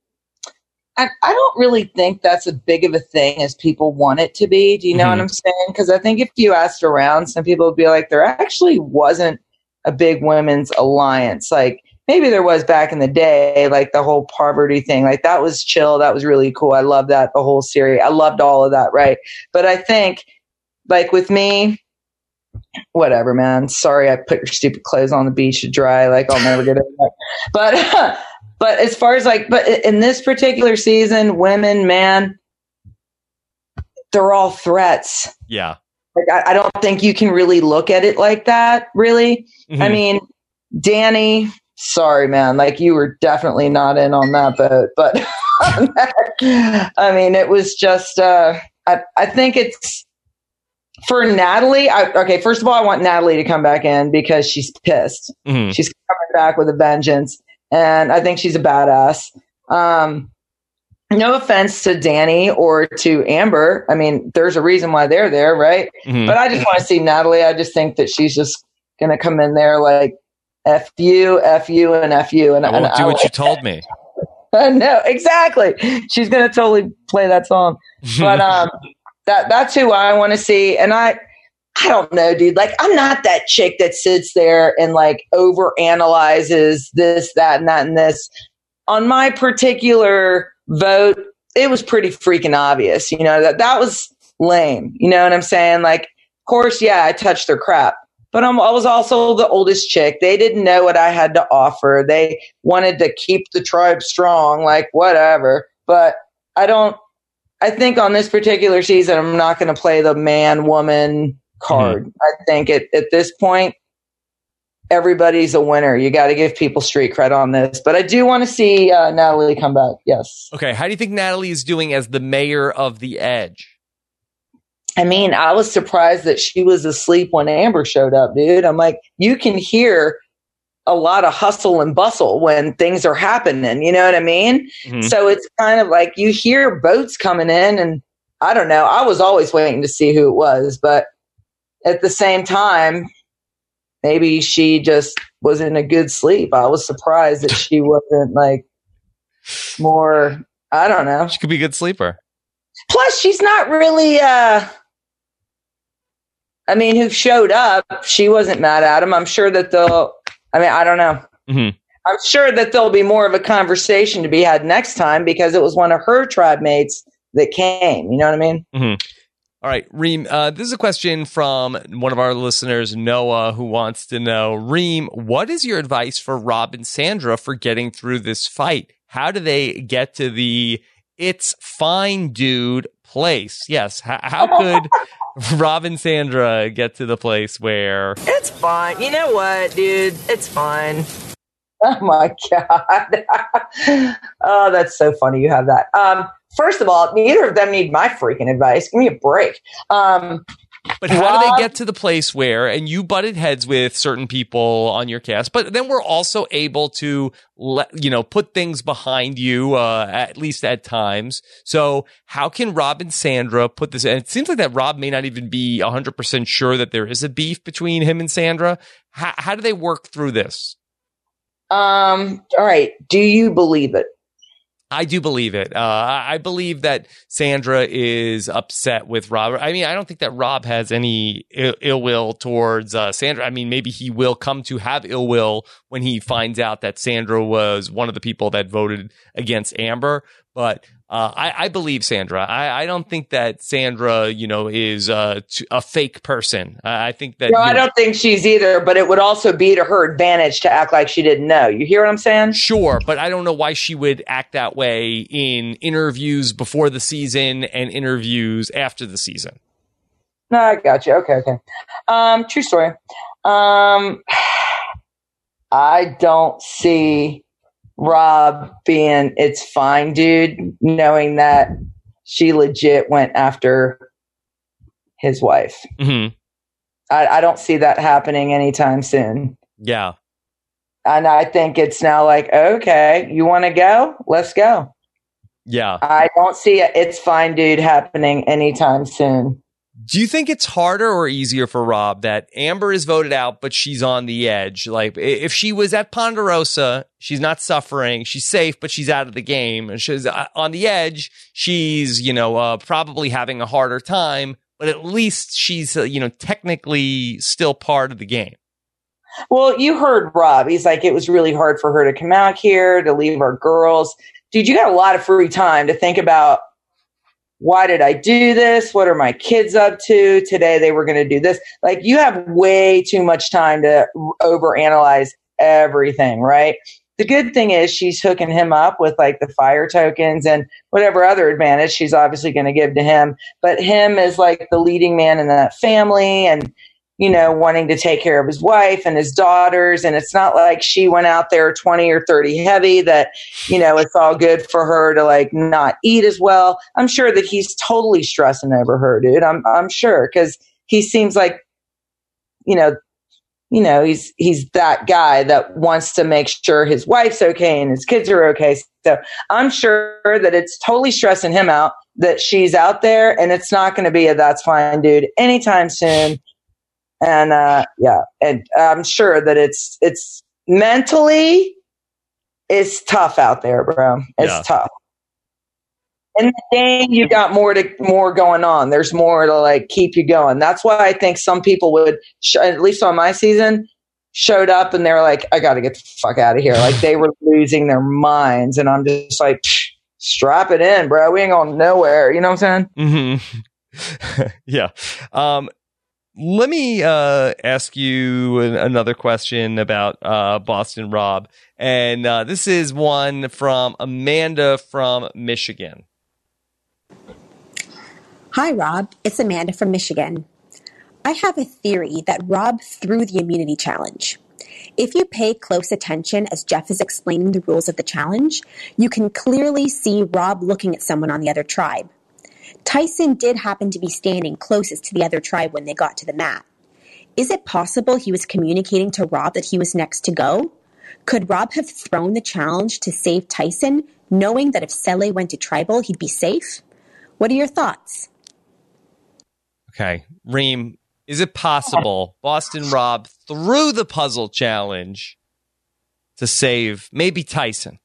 I, I don't really think that's as big of a thing as people want it to be. Do you know Mhm. what I'm saying? Because I think if you asked around, some people would be like, there actually wasn't a big women's alliance. Like, maybe there was back in the day, like the whole poverty thing. Like, that was chill. That was really cool. I love that, the whole series. I loved all of that, right? But I think, like, with me, whatever, man. Sorry, I put your stupid clothes on the beach to dry. Like, I'll never get it. But, but as far as like, but in this particular season, women, man, they're all threats. Yeah. Like, I, I don't think you can really look at it like that, really. Mhm. I mean, Danny, sorry, man. Like, you were definitely not in on that boat. But, I mean, it was just, uh, I, I think it's, for Natalie, I, okay, first of all, I want Natalie to come back in because she's pissed. Mhm. She's coming back with a vengeance, and I think she's a badass. Um, no offense to Danny or to Amber. I mean, there's a reason why they're there, right? Mhm. But I just want to see Natalie. I just think that she's just going to come in there like, F you, F you, and F you. And I won't and do I what like you told me. no, exactly. She's gonna totally play that song. But um, that that's who I want to see. And I, I don't know, dude. Like, I'm not that chick that sits there and like over analyzes this, that, and that, and this. On my particular vote, it was pretty freaking obvious. You know that that was lame. You know what I'm saying? Like, of course, yeah, I touched their crap. but I'm, I was also the oldest chick. They didn't know what I had to offer. They wanted to keep the tribe strong, like whatever. But I don't, I think on this particular season, I'm not going to play the man woman card. Mm-hmm. I think at, at this point, everybody's a winner. You got to give people street cred on this. But I do want to see uh, Natalie come back. Yes. Okay. How do you think Natalie is doing as the mayor of the Edge? I mean, I was surprised that she was asleep when Amber showed up, dude. I'm like, you can hear a lot of hustle and bustle when things are happening. You know what I mean? Mm-hmm. So it's kind of like you hear boats coming in, and I don't know. I was always waiting to see who it was, but at the same time, maybe she just was in a good sleep. I was surprised that she wasn't like more, I don't know. She could be a good sleeper. Plus, she's not really, uh, I mean, who showed up, she wasn't mad at him. I'm sure that they'll, I mean, I don't know. Mm-hmm. I'm sure that there'll be more of a conversation to be had next time because it was one of her tribe mates that came. You know what I mean? Mm-hmm. All right, Reem, uh, this is a question from one of our listeners, Noah, who wants to know, Reem, what is your advice for Rob and Sandra for getting through this fight? How do they get to the it's fine, dude place? Yes. H- how could Rob and Sandra get to the place where it's fine? You know what, dude? It's fine. Oh my God. Oh, that's so funny. You have that. Um, First of all, neither of them need my freaking advice. Give me a break. Um, but how Rob, do they get to the place where, and you butted heads with certain people on your cast, but then we're also able to, let, you know, put things behind you, uh, at least at times. So how can Rob and Sandra put this, and it seems like that Rob may not even be one hundred percent sure that there is a beef between him and Sandra. How, how do they work through this? Um, all right. Do you believe it? I do believe it. Uh, I believe that Sandra is upset with Rob. I mean, I don't think that Rob has any Ill, ill will towards uh, Sandra. I mean, maybe he will come to have ill will when he finds out that Sandra was one of the people that voted against Amber. But uh, I, I believe Sandra. I, I don't think that Sandra, you know, is uh, a fake person. I think that. No, I know, don't think she's either. But it would also be to her advantage to act like she didn't know. You hear what I'm saying? Sure, but I don't know why she would act that way in interviews before the season and interviews after the season. No, I got you. Okay, okay. Um, true story. Um, I don't see Rob being it's fine, dude, knowing that she legit went after his wife. Mm-hmm. I, I don't see that happening anytime soon. Yeah. And I think it's now like, okay, you want to go? Let's go. Yeah. I don't see a it's fine, dude, happening anytime soon. Do you think it's harder or easier for Rob that Amber is voted out, but she's on the edge? Like, if she was at Ponderosa, she's not suffering, she's safe, but she's out of the game. And she's on the edge, she's, you know, uh, probably having a harder time, but at least she's, uh, you know, technically still part of the game. Well, you heard Rob. He's like, it was really hard for her to come out here, to leave our girls. Dude, you got a lot of free time to think about, why did I do this? What are my kids up to? Today they were going to do this. Like, you have way too much time to overanalyze everything, right? The good thing is she's hooking him up with like the fire tokens and whatever other advantage she's obviously going to give to him. But him as like the leading man in that family and, you know, wanting to take care of his wife and his daughters. And it's not like she went out there twenty or thirty heavy that, you know, it's all good for her to like not eat as well. I'm sure that he's totally stressing over her, dude. I'm, I'm sure. Cause he seems like, you know, you know, he's, he's that guy that wants to make sure his wife's okay and his kids are okay. So I'm sure that it's totally stressing him out that she's out there, and it's not going to be a that's fine, dude, anytime soon. And, uh, yeah, and I'm sure that it's, it's mentally, it's tough out there, bro. It's yeah. tough. In the game, you got more to, more going on. There's more to like keep you going. That's why I think some people would, sh- at least on my season, showed up and they were like, I got to get the fuck out of here. Like they were losing their minds. And I'm just like, strap it in, bro. We ain't going nowhere. You know what I'm saying? Mm-hmm. yeah. Um, let me uh, ask you an- another question about uh, Boston Rob. And uh, this is one from Amanda from Michigan. Hi, Rob. It's Amanda from Michigan. I have a theory that Rob threw the immunity challenge. If you pay close attention as Jeff is explaining the rules of the challenge, you can clearly see Rob looking at someone on the other tribe. Tyson did happen to be standing closest to the other tribe when they got to the mat. Is it possible he was communicating to Rob that he was next to go? Could Rob have thrown the challenge to save Tyson, knowing that if Sele went to tribal, he'd be safe? What are your thoughts? Okay, Reem, is it possible Boston Rob threw the puzzle challenge to save maybe Tyson?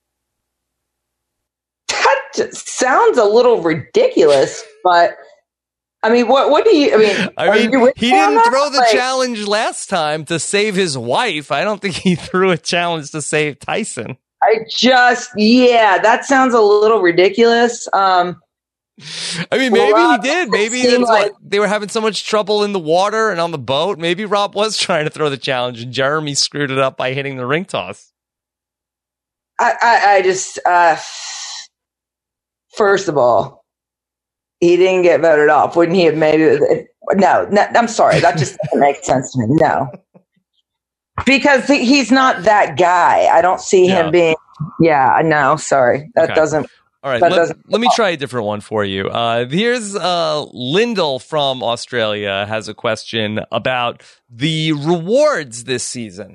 That just sounds a little ridiculous, but I mean, what what do you, I mean, I mean, you he didn't that? throw the like, challenge last time to save his wife. I don't think he threw a challenge to save Tyson. I just, yeah, that sounds a little ridiculous. Um, I mean, maybe Rob, he did. Maybe that's like, what, they were having so much trouble in the water and on the boat. Maybe Rob was trying to throw the challenge and Jeremy screwed it up by hitting the ring toss. I, I, I just, uh, first of all, he didn't get voted off. Wouldn't he have made it? No, no I'm sorry. That just doesn't make sense to me. No. Because he's not that guy. I don't see him yeah. being, yeah, no, sorry. That okay. doesn't. All right, let, let me try a different one for you. Uh, here's uh, Lyndall from Australia has a question about the rewards this season.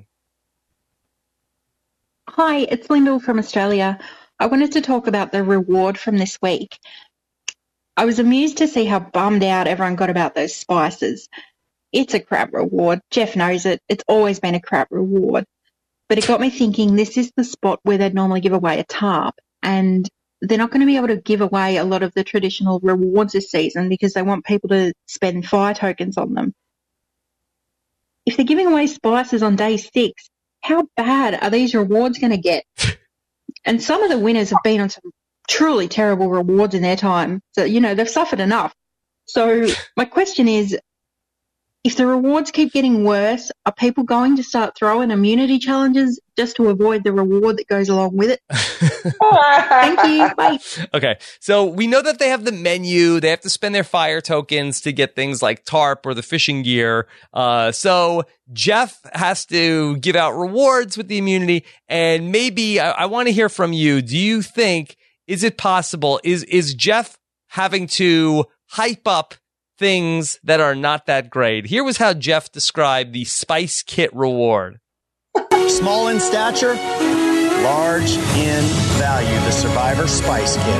Hi, it's Lyndall from Australia. I wanted to talk about the reward from this week. I was amused to see how bummed out everyone got about those spices. It's a crap reward. Jeff knows it. It's always been a crap reward. But it got me thinking this is the spot where they'd normally give away a tarp, and they're not going to be able to give away a lot of the traditional rewards this season because they want people to spend fire tokens on them. If they're giving away spices on day six, how bad are these rewards going to get? And some of the winners have been on some truly terrible rewards in their time. So, you know, they've suffered enough. So my question is, if the rewards keep getting worse, are people going to start throwing immunity challenges just to avoid the reward that goes along with it? Thank you. Bye. Okay. So we know that they have the menu. They have to spend their fire tokens to get things like tarp or the fishing gear. Uh, so Jeff has to give out rewards with the immunity. And maybe I, I want to hear from you. Do you think, is it possible? Is, is Jeff having to hype up things that are not that great? Here was how Jeff described the Spice Kit reward. Small in stature, large in value. The Survivor Spice Kit.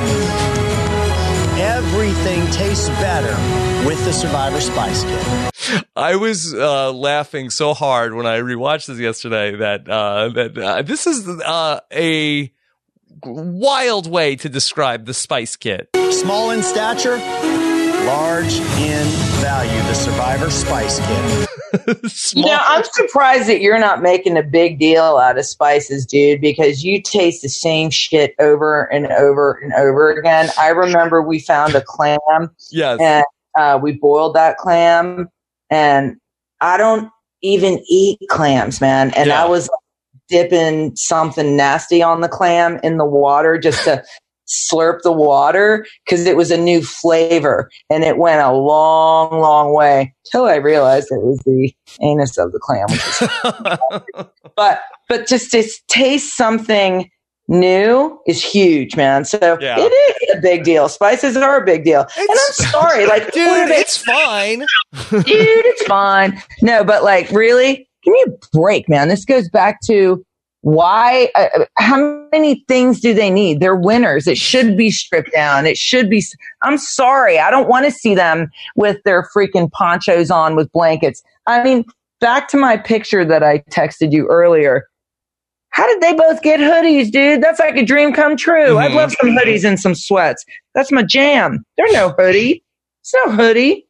Everything tastes better with the Survivor Spice Kit. I was uh, laughing so hard when I rewatched this yesterday that uh, that uh, this is uh, a wild way to describe the Spice Kit. Small in stature, large in value. The Survivor Spice Kit. You know, I'm surprised that you're not making a big deal out of spices, dude, because you taste the same shit over and over and over again. I remember we found a clam. Yes. And uh, we boiled that clam, and I don't even eat clams, man. And yeah. I was dipping something nasty on the clam in the water just to slurp the water because it was a new flavor, and it went a long, long way till I realized it was the anus of the clam. Which is but but just to taste something new is huge, man. So yeah. it is a big deal. Spices are a big deal, it's, and I'm sorry, like, dude, it's fine, dude, it's fine. No, but like, really, give me a break, man. This goes back to. Why? Uh, how many things do they need? They're winners. It should be stripped down. It should be. I'm sorry. I don't want to see them with their freaking ponchos on with blankets. I mean, back to my picture that I texted you earlier. How did they both get hoodies, dude? That's like a dream come true. Mm-hmm. I'd love some hoodies and some sweats. That's my jam. There's no hoodie. It's no hoodie.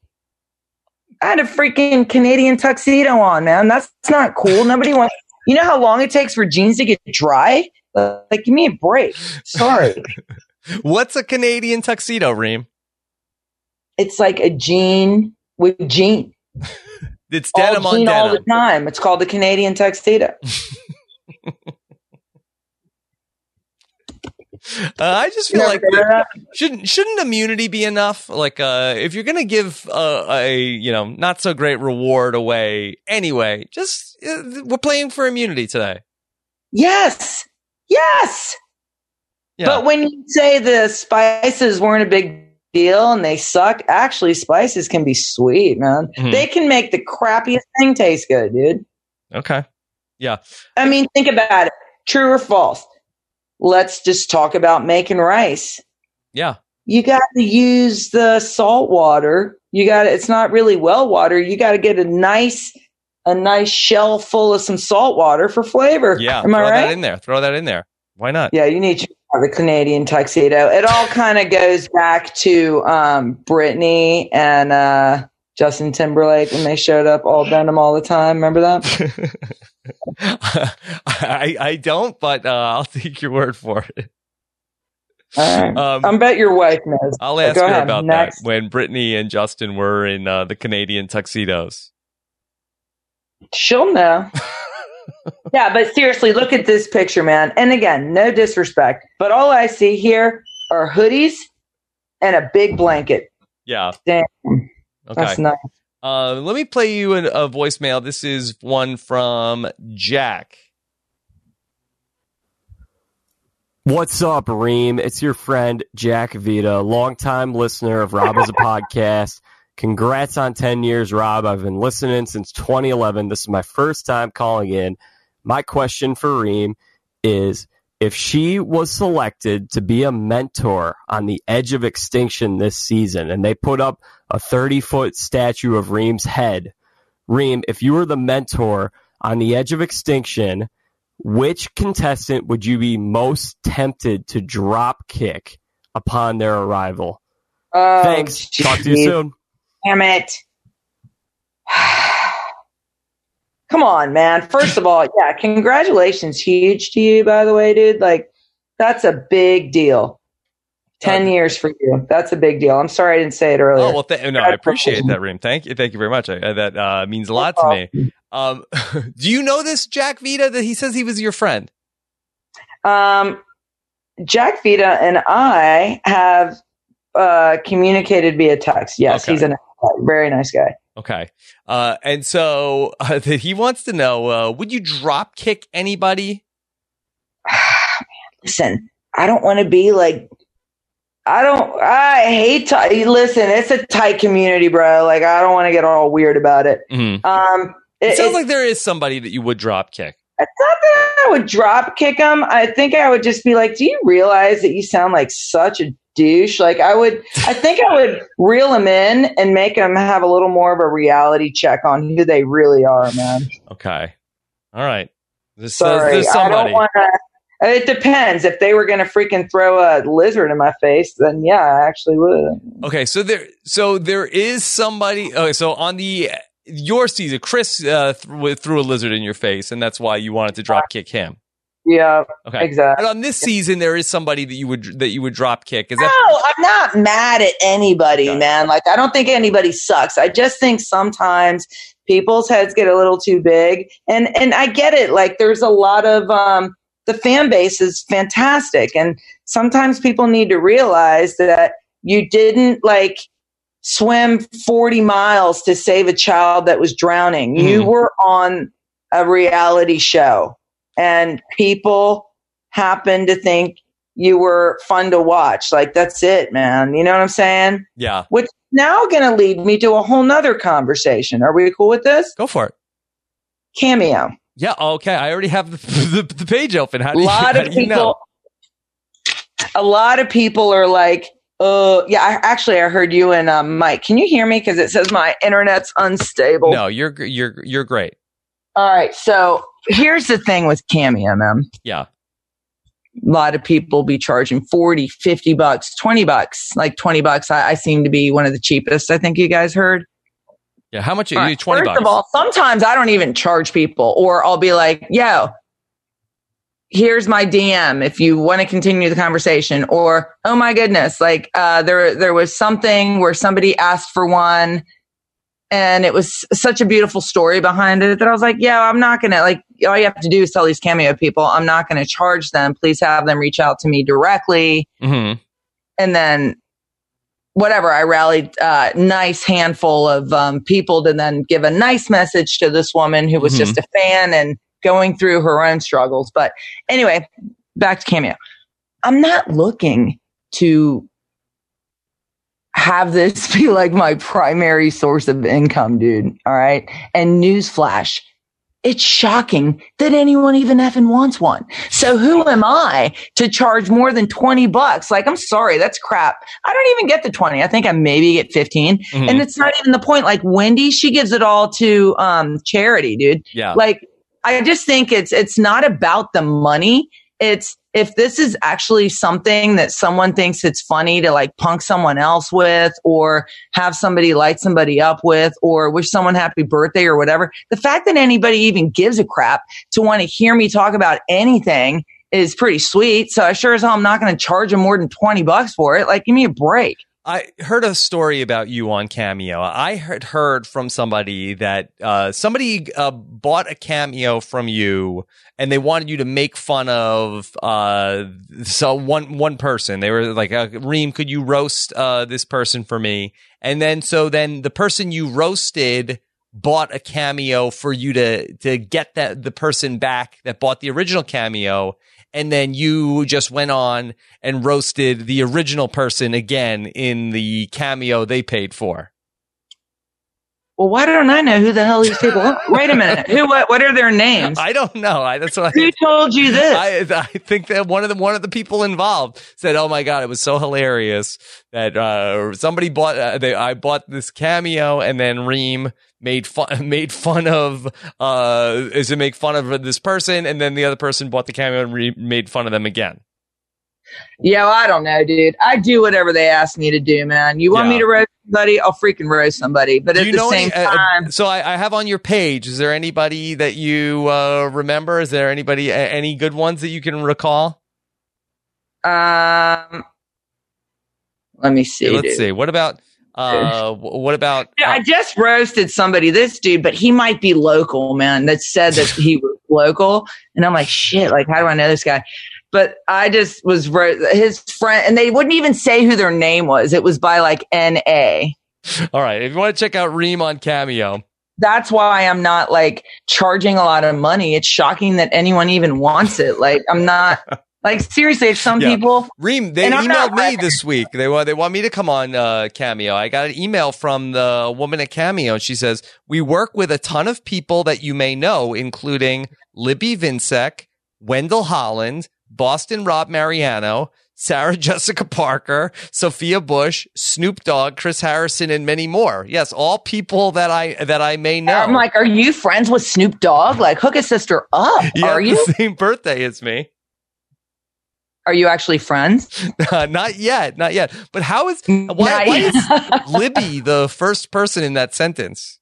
I had a freaking Canadian tuxedo on, man. That's, that's not cool. Nobody wants. You know how long it takes for jeans to get dry? Like, give me a break. Sorry. What's a Canadian tuxedo, Reem? It's like a jean with jean. It's denim all on jean all denim. the time. It's called the Canadian tuxedo. Uh, I just feel You like never heard of that? shouldn't shouldn't immunity be enough? Like, uh, if you're gonna give uh, a you know not so great reward away anyway, just uh, we're playing for immunity today. Yes. Yes. Yeah. But when you say the spices weren't a big deal and they suck, actually spices can be sweet, man. Mhm. They can make the crappiest thing taste good, dude. Okay. Yeah. I mean, think about it. True or false? Let's just talk about making rice. Yeah. You got to use the salt water. You got to, it's not really well water. You got to get a nice, a nice shell full of some salt water for flavor. Yeah. Am I Throw right? that in there. Throw that in there. Why not? Yeah, you need to have the Canadian tuxedo. It all kind of goes back to um, Britney and uh, Justin Timberlake when they showed up all denim all the time. Remember that? I I don't, but uh, I'll take your word for it. All right. Um, I bet your wife knows. I'll But ask go her ahead. about Next. that when Brittany and Justin were in uh, the Canadian tuxedos. She'll know. Yeah, but seriously, look at this picture, man. And again, no disrespect, but all I see here are hoodies and a big blanket. Yeah. Damn. Okay. That's nice. Uh, let me play you an, a voicemail. This is one from Jack. What's up, Reem? It's your friend, Jack Vita, longtime listener of Rob as a podcast. Congrats on ten years, Rob. I've been listening since twenty eleven. This is my first time calling in. My question for Reem is, if she was selected to be a mentor on the edge of extinction this season, and they put up a thirty-foot statue of Reem's head, Reem, if you were the mentor on the edge of extinction, which contestant would you be most tempted to drop kick upon their arrival? Oh, Thanks. Talk to you geez. soon. Damn it. Come on, man. First of all, yeah, congratulations. Huge to you, by the way, dude. Like, that's a big deal. Ten years for you. That's a big deal. I'm sorry I didn't say it earlier. Oh, well, th- no, I appreciate that, Reem. Thank you. Thank you very much. I, that uh, means a lot to me. Um, do you know this Jack Vita that he says he was your friend? Um, Jack Vita and I have uh, communicated via text. Yes, Okay. he's a very nice guy. Okay. Uh, and so uh, he wants to know, uh, would you drop kick anybody? Listen, I don't want to be like, I don't, I hate, t- listen, it's a tight community, bro. Like, I don't want to get all weird about it. Mhm. Um, It, it, sounds it's, like there is somebody that you would drop kick. it's not that I would drop kick him. I think I would just be like, do you realize that you sound like such a douche? Like, I would, I think I would reel him in and make him have a little more of a reality check on who they really are, man. Okay. All right. This Sorry, there's I somebody. don't want to. It depends. If they were going to freaking throw a lizard in my face, then yeah, I actually would. Okay, so there, so there is somebody. Okay, so on the your season, Chris uh, th- threw a lizard in your face, and that's why you wanted to drop kick him. Yeah. Okay, Exactly. And on this season, there is somebody that you would that you would drop kick. Is that No, I'm not mad at anybody, man. Like, I don't think anybody sucks. I just think sometimes people's heads get a little too big, and and I get it. Like, there's a lot of um, the fan base is fantastic, and sometimes people need to realize that you didn't like swim forty miles to save a child that was drowning. You Mhm. were on a reality show, and people happen to think you were fun to watch. Like, that's it, man. You know what I'm saying? yeah? Which is now going to lead me to a whole nother conversation. Are we cool with this? Go for it. Cameo. Yeah. Okay, I already have the the, the page open. How A do you, lot how of do you people. know? A lot of people are like, "Uh, yeah." I, actually, I heard you and um, Mike. Can you hear me? Because it says my internet's unstable. No, you're gr- you're you're great. All right. So here's the thing with Cameo, man. Yeah. A lot of people be charging forty, fifty bucks, twenty bucks, like twenty bucks. I, I seem to be one of the cheapest. I think you guys heard. Yeah. How much? All Are you right, twenty First bucks. of all, sometimes I don't even charge people, or I'll be like, yo, here's my D M if you want to continue the conversation, or, oh my goodness, like uh, there, there was something where somebody asked for one And it was such a beautiful story behind it that I was like, yeah, I'm not going to, like, all you have to do is tell these Cameo people, I'm not going to charge them. Please have them reach out to me directly. Mm-hmm. And then whatever, I rallied a uh, nice handful of um, people to then give a nice message to this woman who was Mhm. just a fan and going through her own struggles. But anyway, back to Cameo. I'm not looking to have this be like my primary source of income, dude. All right. And newsflash, it's shocking that anyone even effing wants one. So who am I to charge more than twenty bucks? Like, I'm sorry, that's crap. I don't even get the twenty. I think I maybe get fifteen. Mhm. And it's not even the point. Like Wendy, she gives it all to um charity, dude. Yeah. Like, I just think it's it's not about the money. It's if this is actually something that someone thinks it's funny to like punk someone else with, or have somebody light somebody up with, or wish someone happy birthday or whatever. The fact that anybody even gives a crap to want to hear me talk about anything is pretty sweet. So I sure as hell I'm not going to charge them more than twenty bucks for it. Like, give me a break. I heard a story about you on Cameo. I had heard from somebody that uh, somebody uh, bought a Cameo from you, and they wanted you to make fun of uh, so one one person. They were like, uh, "Reem, could you roast uh, this person for me?" And then so then the person you roasted bought a Cameo for you to to get that the person back that bought the original Cameo. And then you just went on and roasted the original person again in the Cameo they paid for. Well, why don't I know who the hell these people are? Wait a minute. Who? What? What are their names? I don't know. I, that's what Who I, told you this? I, I think that one of the one of the people involved said, "Oh my god, it was so hilarious that uh, somebody bought. Uh, they, I bought this Cameo, and then Reem made fun made fun of uh, is to make fun of this person, and then the other person bought the Cameo and Reem made fun of them again." Yeah, well, I don't know, dude. I do whatever they ask me to do, man. You want Yeah. me to roast somebody? I'll freaking roast somebody. But Do at you the know same any- uh, time, so I, I have on your page. Is there anybody that you uh, remember? Is there anybody, a- any good ones that you can recall? um, let me see. Yeah, let's dude. see. What about? Uh, wh- what about? Yeah, I uh, just roasted somebody, this dude, but he might be local, man, that said that he was local. And I'm like, shit, like, how do I know this guy? But I just was ro- his friend, and they wouldn't even say who their name was. It was by like N A. all right. If you want to check out Reem on Cameo, That's why I'm not like charging a lot of money. It's shocking that anyone even wants it. Like, I'm not. Like, seriously, if some Yeah. people. Reem, they And I'm emailed not me like- this week. They want they want me to come on uh, Cameo. I got an email from the woman at Cameo, and she says we work with a ton of people that you may know, including Libby Vinsek, Wendell Holland, Boston Rob Mariano, Sarah Jessica Parker, Sophia Bush, Snoop Dogg, Chris Harrison, and many more. Yes, all people that I that I may know. I'm like, are you friends with Snoop Dogg? Like, hook a sister up. you Are have you? the same birthday as me. Are you actually friends? Uh, not yet, not yet. But how is why, Not why yet. is Libby the first person in that sentence?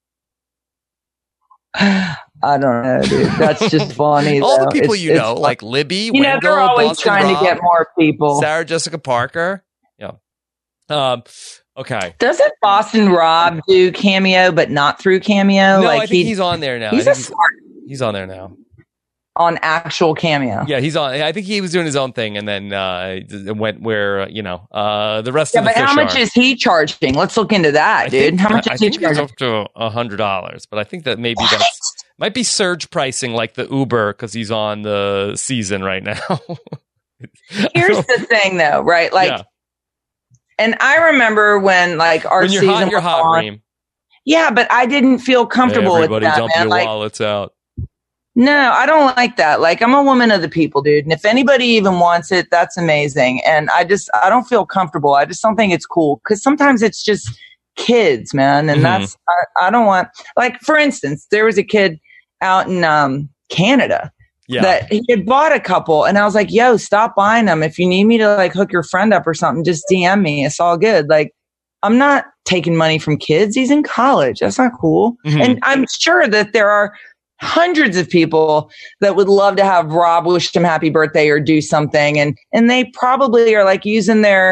I don't know, dude. That's just funny. All the though. people It's- you it's know, fun. like Libby, you know, Wendell, they're always Boston trying Rob, to get more people. Sarah Jessica Parker. Yeah. Um. Okay. Doesn't Boston Rob do Cameo, but not through Cameo? No, like I think he's on there now. He's I a think smart he's on there now. on actual Cameo. Yeah, he's on. I think he was doing his own thing, and then uh, it went where uh, you know uh, the rest Yeah, of the but how fish much are. is he charging? Let's look into that, I dude. think- how much I is he think it's charging? up to a hundred dollars, but I think that maybe that's might be surge pricing like the Uber because he's on the season right now. Here's the thing, though, right? Like, Yeah. and I remember when like our When you're season hot, you're was hot, on. Reem. Yeah, but I didn't feel comfortable Everybody with that, dump man. your Like, wallets out. no, I don't like that. Like, I'm a woman of the people, dude. And if anybody even wants it, that's amazing. And I just, I don't feel comfortable. I just don't think it's cool. Cause sometimes it's just kids, man. And Mhm. that's, I, I don't want, like, for instance, there was a kid out in um, Canada Yeah. that he had bought a couple. And I was like, yo, stop buying them. If you need me to like hook your friend up or something, just D M me. It's all good. Like, I'm not taking money from kids. He's in college. That's not cool. Mhm. And I'm sure that there are hundreds of people that would love to have Rob wish him happy birthday or do something. And, and they probably are like using their,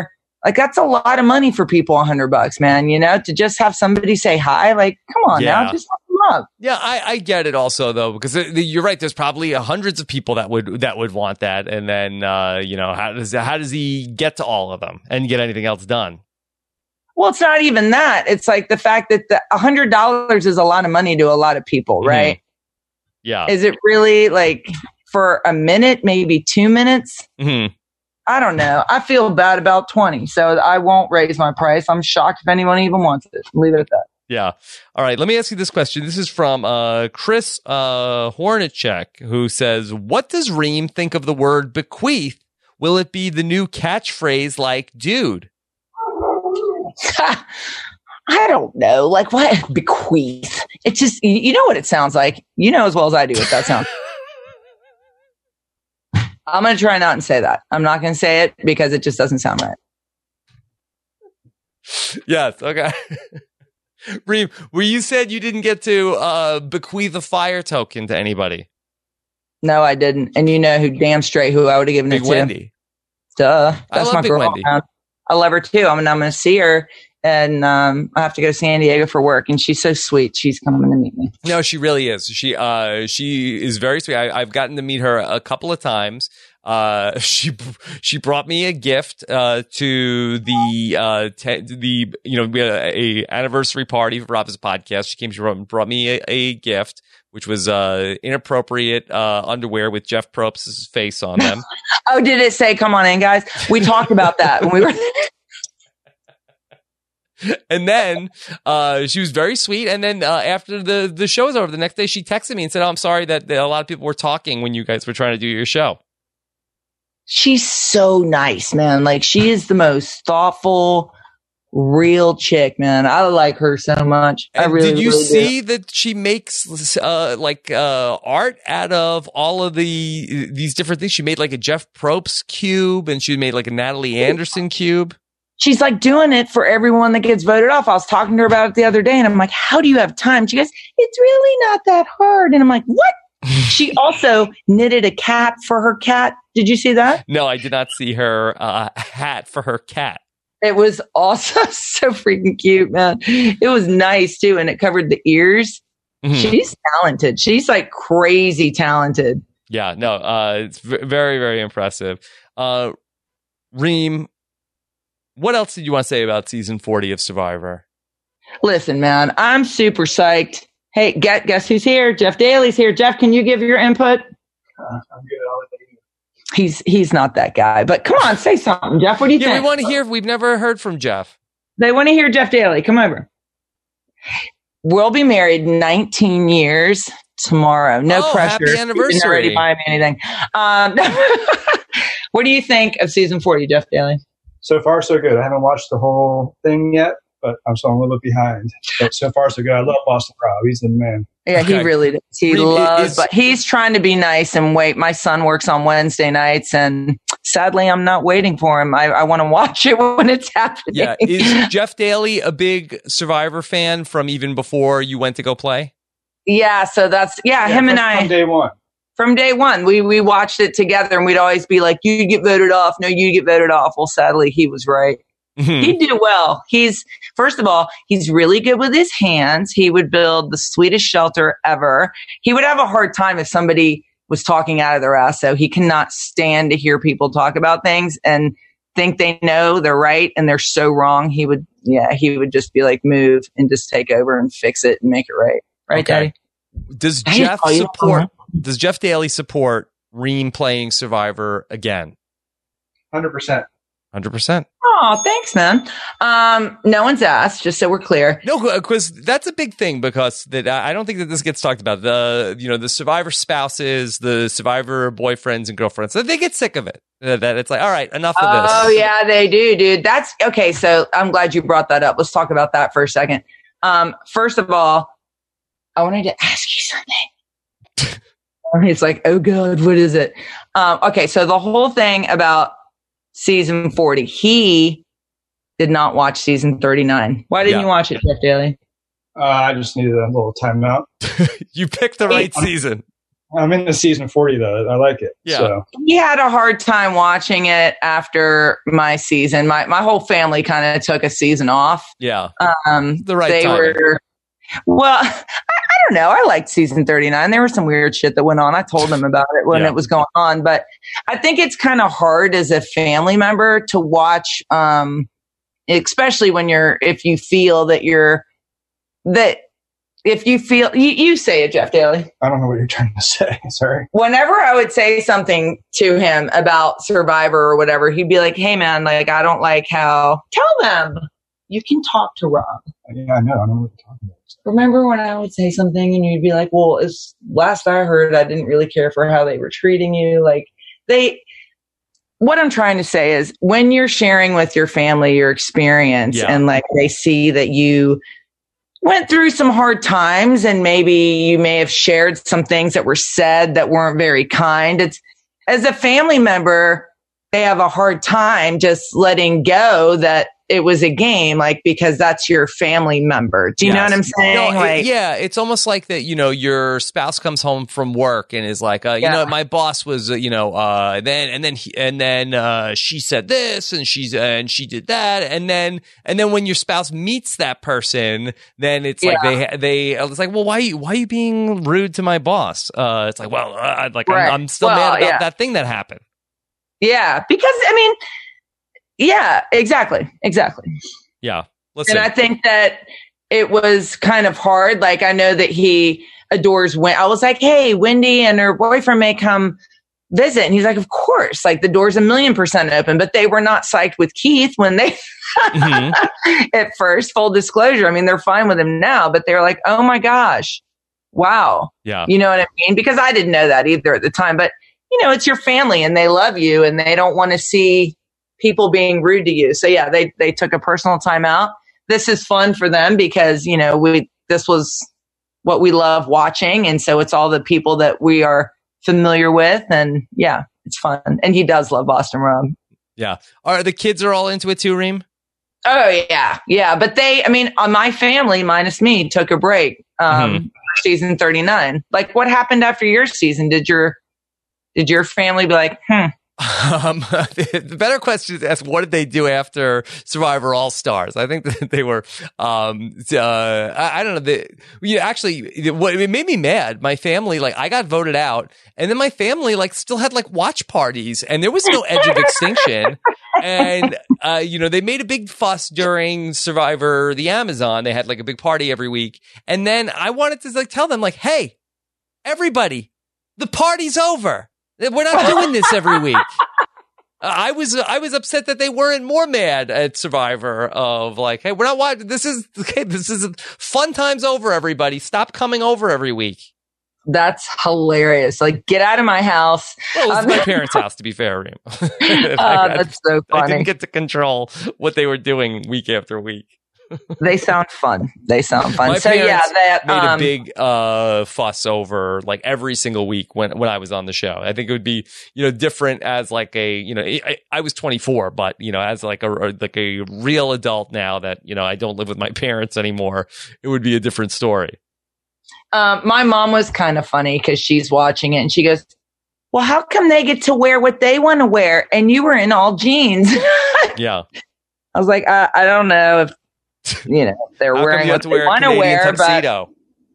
Like, that's a lot of money for people, a hundred bucks, man, you know, to just have somebody say hi. Like, come on Yeah. now, just let them up. Yeah, I, I get it also though, because it, you're right. There's probably hundreds of people that would that would want that, and then uh, you know, how does how does he get to all of them and get anything else done? Well, it's not even that. It's like the fact that the a hundred dollars is a lot of money to a lot of people, right? Mm-hmm. Yeah. Is it really like for a minute, maybe two minutes? Mm-hmm. I don't know. I feel bad about twenty, so I won't raise my price. I'm shocked if anyone even wants it. Leave it at that. Yeah. All right. Let me ask you this question. This is from uh, Chris uh, Hornacek, who says, "What does Reem think of the word bequeath? Will it be the new catchphrase like dude?" I don't know. Like, what? Bequeath. It's just, you you know what it sounds like. You know as well as I do what that sounds. I'm going to try not to say that. I'm not going to say it because it just doesn't sound right. Yes. Okay. Reem, where you said you didn't get to uh, bequeath a fire token to anybody. No, I didn't. And you know who damn straight who I would have given Big it to. Wendy. Duh. I That's love my Big girl. Wendy. Man. I love her too. I mean, I'm going to see her, and um, I have to go to San Diego for work. And she's so sweet. She's coming to meet me. No, she really is. She uh, she is very sweet. I, I've gotten to meet her a couple of times. Uh, she she brought me a gift uh, to the uh, te- the you know we had a, a anniversary party for Rob's podcast. She came, she brought, brought me a, a gift, which was uh, inappropriate uh, underwear with Jeff Probst's face on them. Oh, did it say, come on in, guys? We talked about that when we were. And then uh, she was very sweet. And then uh, after the, the show was over, the next day she texted me and said, "Oh, I'm sorry that, that a lot of people were talking when you guys were trying to do your show." She's so nice, man. Like, she is the most thoughtful, real chick, man. I like her so much. I And really did you really see do. that she makes uh, like uh, art out of all of the these different things? She made like a Jeff Probst cube, and she made like a Natalie Anderson cube. She's like doing it for everyone that gets voted off. I was talking to her about it the other day, and I'm like, how do you have time? She goes, it's really not that hard. And I'm like, what? She also knitted a cap for her cat. Did you see that? No, I did not see her uh, hat for her cat. It was also so freaking cute, man. It was nice too, and it covered the ears. Mhm. She's talented. She's like crazy talented. Yeah, no, uh, it's v- very, very impressive. Uh, Reem, what else did you want to say about season forty of Survivor? Listen, man, I'm super psyched. Hey, get, guess who's here? Jeff Daly's here. Jeff, can you give your input? Uh, I'm good. I'll let you. He's he's not that guy, but come on, say something, Jeff. What do you Yeah, think? we want to hear. We've never heard from Jeff. They want to hear Jeff Daly. Come over. We'll be married nineteen years tomorrow. No Oh, pressure. happy You didn't anniversary. already buy me anything. Um, what do you think of season forty, Jeff Daly? So far, so good. I haven't watched the whole thing yet, but I'm so I'm a little bit behind. But so far, so good. I love Boston Rob. He's the man. Yeah, he Okay. really does. He Reem, loves, is- but he's trying to be nice and wait. My son works on Wednesday nights, and sadly, I'm not waiting for him. I, I want to watch it when it's happening. Yeah, is Jeff Daly a big Survivor fan from even before you went to go play? Yeah, so that's yeah, Yeah, him and from- I from day one. from day one. We we watched it together, and we'd always be like, "You get voted off. No, you get voted off." Well, sadly, he was right. Mhm. He'd do well. He's first of all, he's really good with his hands. He would build the sweetest shelter ever. He would have a hard time if somebody was talking out of their ass. So he cannot stand to hear people talk about things and think they know they're right and they're so wrong. He would, yeah, he would just be like, move and just take over and fix it and make it right. Right, Okay. Daddy? Does I Jeff call you- support? Does Jeff Daly support Reem playing Survivor again? one hundred percent. Hundred percent. Oh, thanks, man. Um, no one's asked, just so we're clear. No, because that's a big thing. Because that I don't think that this gets talked about. The you know the Survivor spouses, the Survivor boyfriends and girlfriends, they get sick of it. That that it's like, all right, enough of this. Oh yeah, they do, dude. That's okay. So I'm glad you brought that up. Let's talk about that for a second. Um, first of all, I wanted to ask you something. It's like, oh god, what is it? Um, okay, so the whole thing about season forty, he did not watch season thirty-nine. Why didn't Yeah. you watch it, Jeff Daly? Uh, I just needed a little timeout. You picked the right season. I'm in the season forty though. I like it. Yeah. So. He had a hard time watching it after my season. My my whole family kind of took a season off. Yeah. Um, the right they time. were. Well, I, I don't know. I liked season thirty-nine. There was some weird shit that went on. I told them about it when Yeah. it was going on, but I think it's kind of hard as a family member to watch, um, especially when you're, if you feel that you're, that if you feel, you, you say it, Jeff Daly. I don't know what you're trying to say. Sorry. Whenever I would say something to him about Survivor or whatever, he'd be like, hey man, like, I don't like how, tell them you can talk to Rob. Yeah, I know. I know what you're talking about. Remember when I would say something and you'd be like, well, as last I heard, I didn't really care for how they were treating you. Like they, what I'm trying to say is when you're sharing with your family your experience Yeah. and like they see that you went through some hard times and maybe you may have shared some things that were said that weren't very kind. It's as a family member, they have a hard time just letting go that it was a game, like, because that's your family member. Do you Yes. know what I'm saying? No, it- like, yeah, it's almost like that, you know, your spouse comes home from work and is like, uh, you Yeah. know, my boss was, uh, you know, uh, then, and then, he, and then, uh, she said this and she's, uh, and she did that. And then, and then when your spouse meets that person, then it's like Yeah. they, they, it's like, well, why, you- why are you being rude to my boss? Uh, it's like, well, uh, like, Right. I'm, I'm still Well, mad about yeah. that thing that happened. yeah, because I mean, yeah, exactly, exactly. Yeah. Listen. And I think that it was kind of hard. Like, I know that he adores Wendy. I was like, hey, Wendy and her boyfriend may come visit. And he's like, of course. Like, the door's a million percent open. But they were not psyched with Keith when they, Mhm. at first, full disclosure. I mean, they're fine with him now, but they're like, oh my gosh, wow. Yeah. You know what I mean? Because I didn't know that either at the time. But, you know, it's your family and they love you and they don't want to see people being rude to you. So yeah, they, they took a personal time out. This is fun for them because, you know, we, this was what we love watching. And so it's all the people that we are familiar with. And yeah, it's fun. And he does love Boston Rob. Yeah. Are the kids are all into it too, Reem? Oh yeah. Yeah. But they, I mean, uh, my family minus me took a break. Um, Mhm. season thirty-nine. Like, what happened after your season? Did your, did your family be like, hmm, Um, the better question is to ask, what did they do after Survivor All Stars? I think that they were, um, uh, I, I don't know. They, you know, actually, what it made me mad. My family, like, I got voted out, and then my family, like, still had like watch parties, and there was no Edge of Extinction. And, uh, you know, they made a big fuss during Survivor the Amazon. They had like a big party every week. And then I wanted to like tell them, like, hey, everybody, the party's over. We're not doing this every week. I was I was upset that they weren't more mad at Survivor of like, hey, we're not watching. This is okay. This is fun times over. Everybody, stop coming over every week. that's hilarious. Like, get out of my house. Well, it was Um, my parents' house, to be fair, Reem. Oh, that's so I funny. didn't get to control what they were doing week after week. They sound fun. They sound fun. My so yeah, parents that made um, a big uh, fuss over like every single week when when I was on the show. I think it would be, you know, different as like a, you know, I, I was twenty-four, but you know, as like a like a real adult now that, you know, I don't live with my parents anymore, it would be a different story. Um, my mom was kind of funny because she's watching it and she goes, well, how come they get to wear what they want to wear and you were in all jeans? Yeah. I was like, I, I don't know if, you know, if they're How come wearing you have what to they wear a want to Canadian wear. But tuxedo?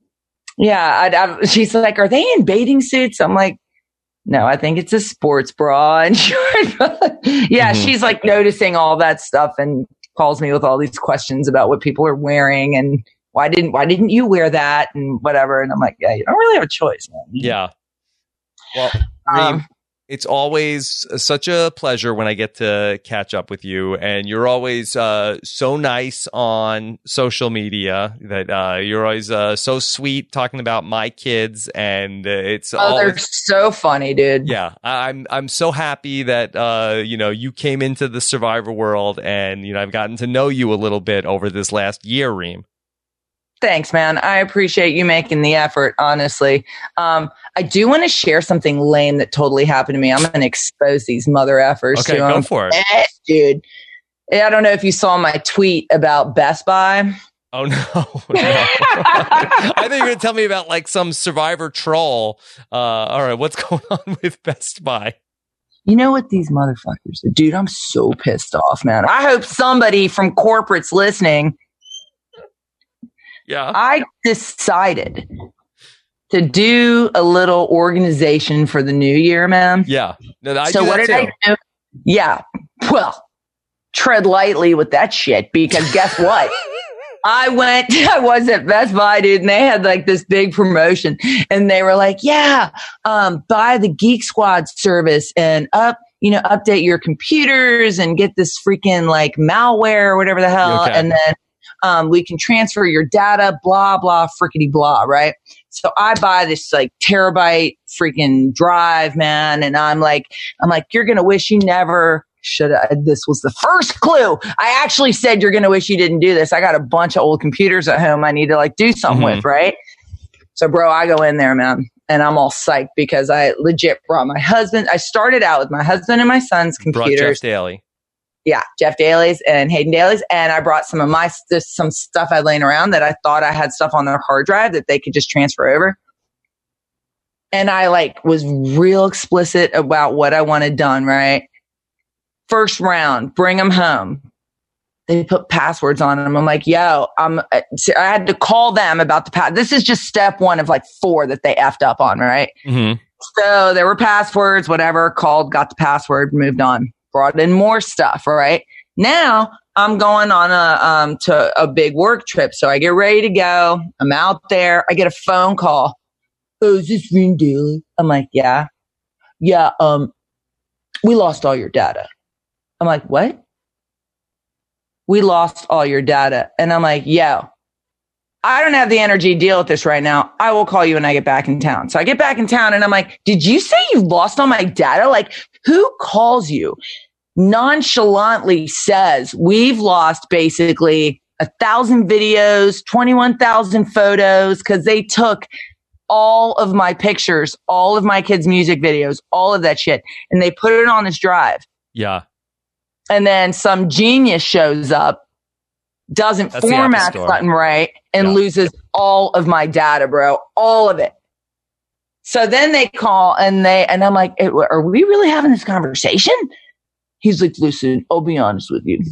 yeah, I'd, I, she's like, are they in bathing suits? I'm like, no, I think it's a sports bra and short. Yeah, Mhm. she's like noticing all that stuff and calls me with all these questions about what people are wearing and why didn't why didn't you wear that and whatever. And I'm like, yeah, you don't really have a choice, man. Yeah. Well, Reem, Um, it's always such a pleasure when I get to catch up with you, and you're always uh, so nice on social media. That uh, you're always uh, so sweet talking about my kids, and uh, it's Oh, always, they're so funny, dude. yeah. I- I'm I'm so happy that uh, you know, you came into the Survivor world, and you know, I've gotten to know you a little bit over this last year, Reem. Thanks, man. I appreciate you making the effort, honestly. Um, I do want to share something lame that totally happened to me. I'm going to expose these mother effers Okay, to go them. for it. Eh, dude. I don't know if you saw my tweet about Best Buy. Oh, no. no. I think you're going to tell me about like some survivor troll. Uh, all right, what's going on with Best Buy? You know what these motherfuckers do? Dude, I'm so pissed off, man. I hope somebody from corporate's listening. Yeah. I decided to do a little organization for the new year, man. Yeah. No, I so do what that did too. I do? Yeah. Well, tread lightly with that shit because guess what? I went, I was at Best Buy, dude, and they had like this big promotion and they were like, yeah, um, buy the Geek Squad service and up, you know, update your computers and get this freaking like malware or whatever the hell. Okay. And then, um, we can transfer your data, blah, blah, frickety blah. Right. So I buy this like terabyte freaking drive, man. And I'm like, I'm like, you're going to wish you never should have. This was the first clue. I actually said, you're going to wish you didn't do this. I got a bunch of old computers at home I need to like do something Mhm. with. Right. So bro, I go in there, man, and I'm all psyched because I legit brought my husband. I started out with my husband and my son's Brought computers. Jeff Daly. Yeah, Jeff Daly's and Hayden Daly's. And I brought some of my, just some stuff I laying around that I thought I had stuff on their hard drive that they could just transfer over. And I like was real explicit about what I wanted done, right? First round, bring them home. They put passwords on them. I'm like, yo, I'm, I had to call them about the pass. This is just step one of like four that they effed up on, right? Mm-hmm. So there were passwords, whatever, called, got the password, moved on, brought in more stuff, right? Now I'm going on a, um, to a big work trip. So I get ready to go. I'm out there. I get a phone call. Oh, is this Reem Daly? I'm like, yeah. Yeah. Um, we lost all your data. I'm like, what? We lost all your data. And I'm like, yo, I don't have the energy to deal with this right now. I will call you when I get back in town. So I get back in town and I'm like, did you say you lost all my data? Like, who calls you? Nonchalantly says we've lost basically a thousand videos, twenty-one thousand photos because they took all of my pictures, all of my kids' music videos, all of that shit. And they put it on this drive. Yeah. And then some genius shows up, doesn't That's the format Apple Store. something right, and Yeah. loses all of my data, bro. All of it. So then they call and they, and I'm like, "Eh, are we really having this conversation? He's like, listen, I'll be honest with you.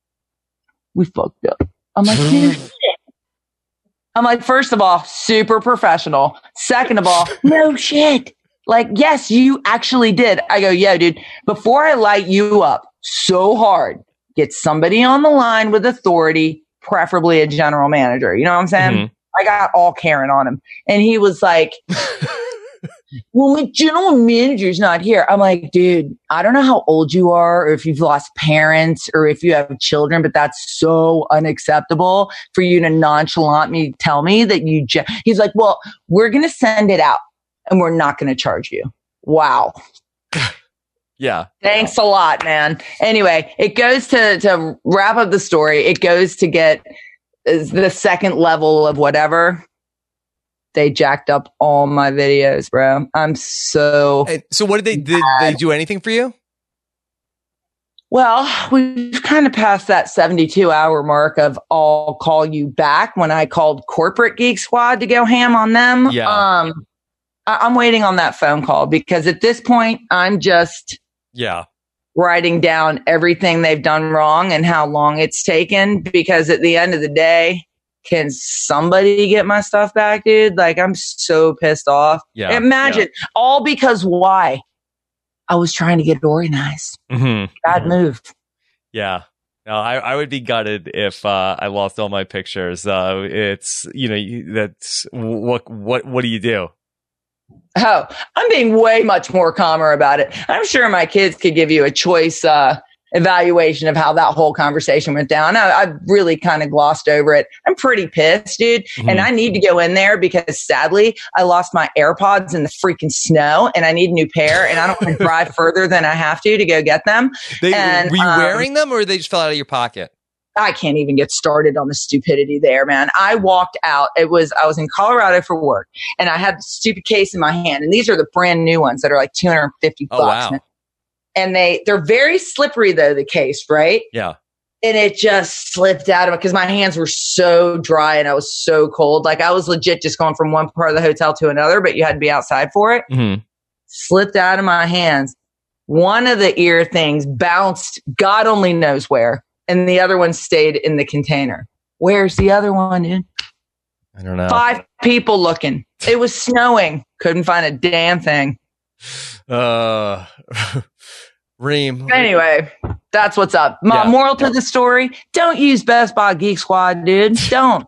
We fucked up. I'm like, dude, shit. I'm like, first of all, super professional. Second of all, no shit. Like, yes, you actually did. I go, yo, dude, before I light you up so hard, get somebody on the line with authority, preferably a general manager. You know what I'm saying? Mhm. I got all Karen on him. And he was like, well, my general manager's not here. I'm like, dude, I don't know how old you are or if you've lost parents or if you have children, but that's so unacceptable for you to nonchalant me, tell me that you, ge-. He's like, well, we're going to send it out and we're not going to charge you. Wow. Yeah. Thanks a lot, man. Anyway, it goes to, to wrap up the story. It goes to get the second level of whatever. They jacked up all my videos, bro. I'm so. And so what did they, did they do anything for you? Well, we've kind of passed that seventy-two hour mark of I'll call you back when I called corporate Geek Squad to go ham on them. Yeah. Um, I- I'm waiting on that phone call because at this point, I'm just Yeah. writing down everything they've done wrong and how long it's taken because at the end of the day, can somebody get my stuff back, dude? Like, I'm so pissed off. Yeah, Imagine all because why? I was trying to get organized. Mm-hmm. Bad move. Yeah. No, I, I would be gutted if uh, I lost all my pictures. Uh, it's, you know, you, that's what, what, what do you do? Oh, I'm being way much more calmer about it. I'm sure my kids could give you a choice uh, evaluation of how that whole conversation went down. I, I really kind of glossed over it. I'm pretty pissed, dude. Mm-hmm. And I need to go in there because sadly, I lost my AirPods in the freaking snow and I need a new pair and I don't want to drive further than I have to to go get them. They, and, were you um, wearing them or they just fell out of your pocket? I can't even get started on the stupidity there, man. I walked out. It was, I was in Colorado for work and I had the stupid case in my hand. And these are the brand new ones that are like two hundred fifty Oh, bucks. wow. And they, they're very slippery though, the case, right? Yeah. and it just slipped out of it because my hands were so dry and I was so cold. Like I was legit just going from one part of the hotel to another, but you had to be outside for it. Mm-hmm. Slipped out of my hands. One of the ear things bounced, God only knows where, and the other one stayed in the container. Where's the other one, dude? I don't know. Five people looking. It was snowing. Couldn't find a damn thing. Uh, Reem. Anyway, that's what's up. My Yeah. moral to the story: don't use Best Buy Geek Squad, dude. Don't.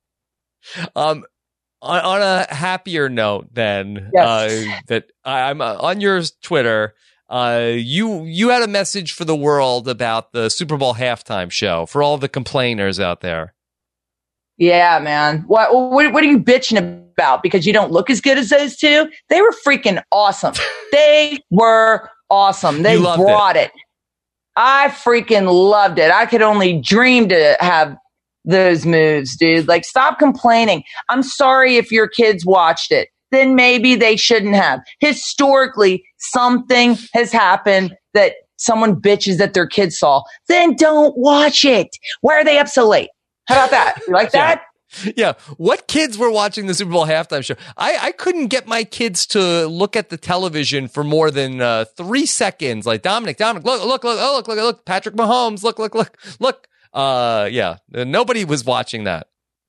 Um, on, on a happier note, then, Yes. uh, that I, I'm uh, on your Twitter. Uh, you you had a message for the world about the Super Bowl halftime show for all the complainers out there. Yeah, man. What, what what are you bitching about? Because you don't look as good as those two? They were freaking awesome. They were awesome. They You loved brought it. I freaking loved it. I could only dream to have those moves, dude. Like, stop complaining. I'm sorry if your kids watched it. Then maybe they shouldn't have. Historically, something has happened that someone bitches that their kids saw. Then don't watch it. Why are they up so late? How about that? You like that? Yeah. What kids were watching the Super Bowl halftime show? I, I couldn't get my kids to look at the television for more than uh, three seconds. Like, Dominic, Dominic, look, look, look, oh, look, look, look, Patrick Mahomes, look, look, look, look. Uh, yeah. Nobody was watching that.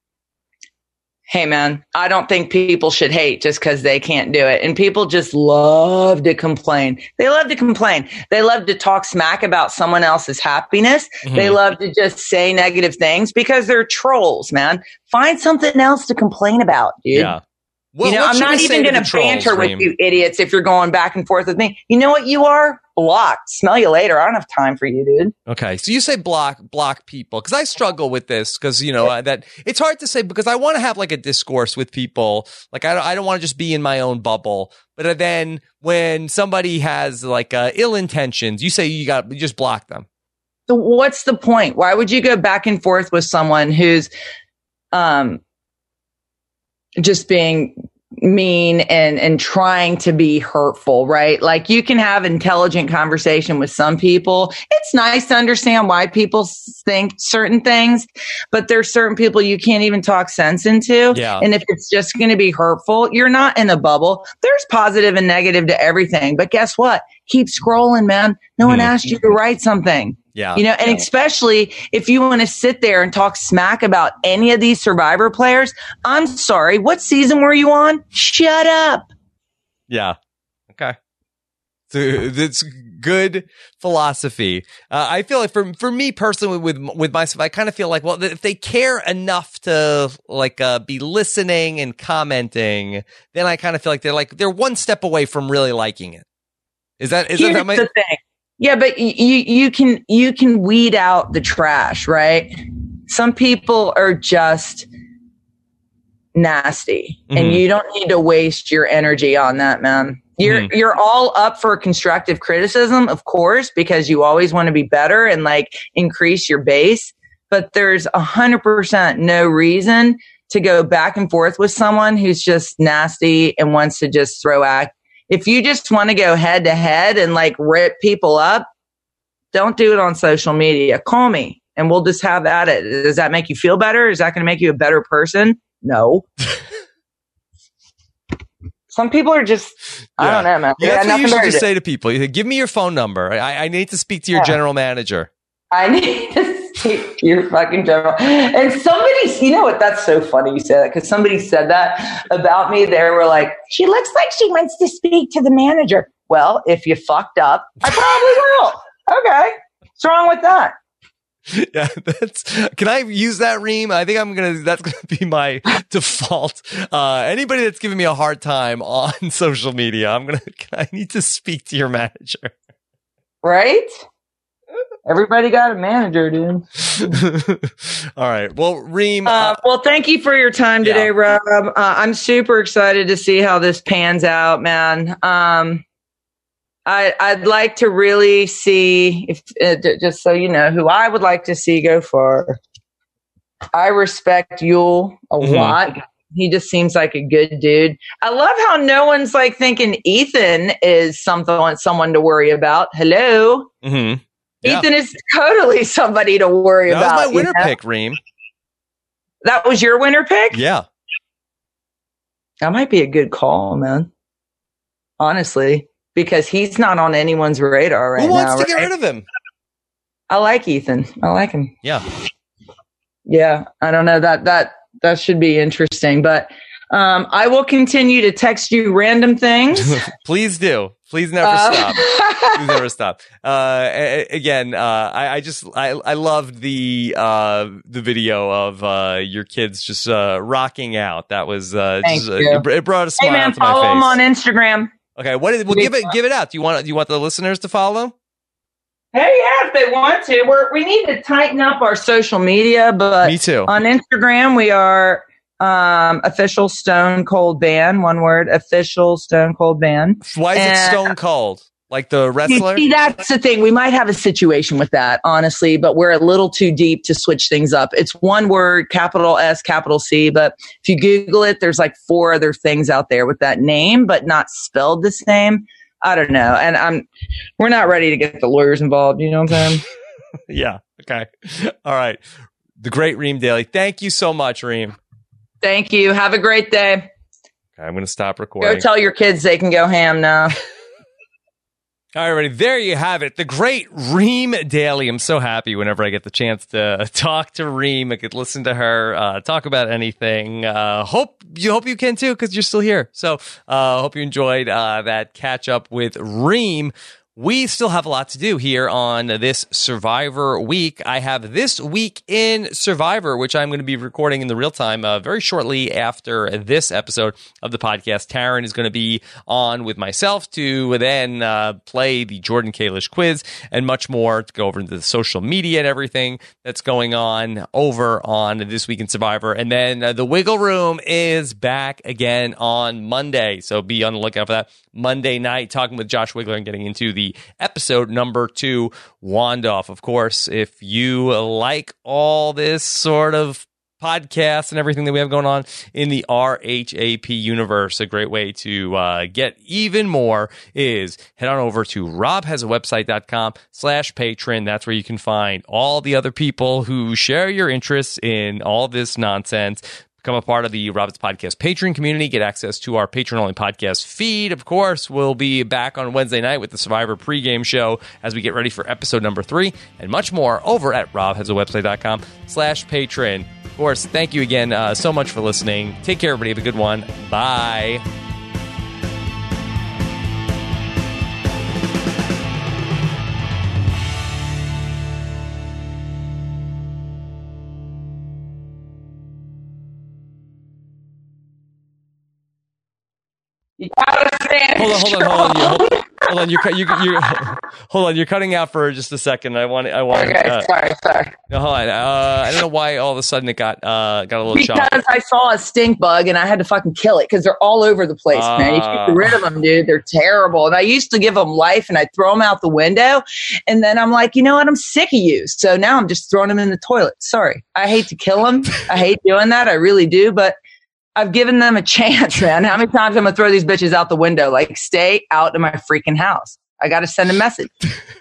Hey, man, I don't think people should hate just because they can't do it. And people just love to complain. They love to complain. They love to talk smack about someone else's happiness. Mm-hmm. They love to just say negative things because they're trolls, man. Find something else to complain about, dude. Yeah. What- you know, what I'm should not we say even to going the to trolls, banter Reem? with you idiots if you're going back and forth with me. You know what you are? Blocked. Smell you later. I don't have time for you, dude. Okay, so you say block block people because I struggle with this because you know uh, that it's hard to say because I want to have like a discourse with people. Like I don't, I don't want to just be in my own bubble. But then when somebody has like uh, ill intentions, you say you got you just block them. So what's the point? Why would you go back and forth with someone who's um just being mean and and trying to be hurtful, right? Like, you can have intelligent conversation with some people. It's nice to understand why people think certain things, but there's certain people you can't even talk sense into. Yeah. And if it's just going to be hurtful, you're not in a bubble. There's positive and negative to everything, but guess what? Keep scrolling, man. No one asked you to write something. Yeah. You know, and especially if you want to sit there and talk smack about any of these Survivor players, I'm sorry, what season were you on? Shut up. Yeah. Okay. So it's good philosophy. Uh, I feel like for for me personally, with with myself, I kind of feel like, well, if they care enough to like uh, be listening and commenting, then I kind of feel like they're like they're one step away from really liking it. Is that is Here's that my the thing? Yeah, but y- you you can you can weed out the trash, right? Some people are just nasty, Mhm. and you don't need to waste your energy on that, man. You're Mhm. you're all up for constructive criticism, of course, because you always want to be better and like increase your base. But there's a hundred percent no reason to go back and forth with someone who's just nasty and wants to just throw act. If you just want to go head to head and like rip people up, don't do it on social media. Call me and we'll just have at it. Does that make you feel better? Is that going to make you a better person? No. Some people are just, I Yeah. don't know, man. They Yeah, got that's what you nothing should better just to do. say to people. You say, give me your phone number. I, I need to speak to your Yeah. general manager. I need to speak to your fucking general. And somebody, you know what? That's so funny you say that because somebody said that about me. They were like, she looks like she wants to speak to the manager. Well, if you fucked up, I probably will. Okay. What's wrong with that? Yeah, that's. Can I use that, Reem? I think I'm gonna. That's gonna be my default. Uh, anybody that's giving me a hard time on social media, I'm gonna. I need to speak to your manager. Right? Everybody got a manager, dude. All right. Well, Reem. Uh, well, thank you for your time today, Yeah. Rob. Uh, I'm super excited to see how this pans out, man. Um, I, I'd like to really see, if uh, j- just so you know, who I would like to see go far. I respect Yul a Mhm. lot. He just seems like a good dude. I love how no one's like thinking Ethan is something someone to worry about. Hello. Mm-hmm. Yeah. Ethan is totally somebody to worry that about. That was my winner you know? pick, Reem. That was your winner pick? Yeah. That might be a good call, man. Honestly, because he's not on anyone's radar right now. Who wants to right? get rid of him? I like Ethan. I like him. Yeah. Yeah. I don't know. That that that should be interesting. But um, I will continue to text you random things. Please do. Please never Uh, stop. Please never stop. Uh, a- a- again, uh, I, I just I, I loved the uh, the video of uh, your kids just uh, rocking out. That was uh, Thank just, uh, you. it, it brought a smile Hey man, to my follow face. him on Instagram. Okay, what is? Well, give it give it out. Do you want do you want the listeners to follow? Hey, yeah, if they want to. We're, we need to tighten up our social media, but Me too. on Instagram, we are um, official Stone Cold Band, one word, official Stone Cold Band. Why is And- it Stone Cold? Like the You wrestler? see, that's the thing. We might have a situation with that, honestly, but we're a little too deep to switch things up. It's one word, capital S, capital C, but if you Google it, there's like four other things out there with that name, but not spelled the same. I don't know. And I'm, we're not ready to get the lawyers involved. You know what I'm saying? Yeah. Okay. All right. The great Reem Daly. Thank you so much, Reem. Thank you. Have a great day. Okay, I'm going to stop recording. Go tell your kids they can go ham now. All right, everybody. There you have it. The great Reem Daly. I'm so happy whenever I get the chance to talk to Reem. I could listen to her uh, talk about anything. Uh, hope you hope you can too, because you're still here. So uh, hope you enjoyed uh, that catch up with Reem. We still have a lot to do here on this Survivor week. I have This Week in Survivor, which I'm going to be recording in the real time uh, very shortly after this episode of the podcast. Taryn is going to be on with myself to then uh, play the Jordan Kalish quiz and much more, to go over into the social media and everything that's going on over on This Week in Survivor. And then uh, the Wiggle Room is back again on Monday. So be on the lookout for that. Monday night, talking with Josh Wigler and getting into the episode number two, Wandoff. Of course, if you like all this sort of podcast and everything that we have going on in the R H A P universe, a great way to uh, get even more is head on over to robhasawebsite.com slash patron. That's where you can find all the other people who share your interests in all this nonsense. Become a part of the Rob Has a Podcast Patreon community. Get access to our Patreon-only podcast feed. Of course, we'll be back on Wednesday night with the Survivor pregame show as we get ready for episode number three and much more over at robhasawebsite.com slash patron. Of course, thank you again uh, so much for listening. Take care, everybody. Have a good one. Bye. Hold on, hold on, hold on. You, hold, hold on, you're, cut- you, you, hold on. You're cutting out for just a second. I want, I want. Okay, uh, sorry, sorry. No, hold on. Uh, I don't know why all of a sudden it got, uh, got a little Because choppy. I saw a stink bug and I had to fucking kill it because they're all over the place, man. You can't get rid of them, dude. They're terrible. And I used to give them life and I'd throw them out the window. And then I'm like, you know what? I'm sick of you. So now I'm just throwing them in the toilet. Sorry. I hate to kill them. I hate doing that. I really do. But I've given them a chance, man. How many times I'm going to throw these bitches out the window? Like, stay out of my freaking house. I got to send a message.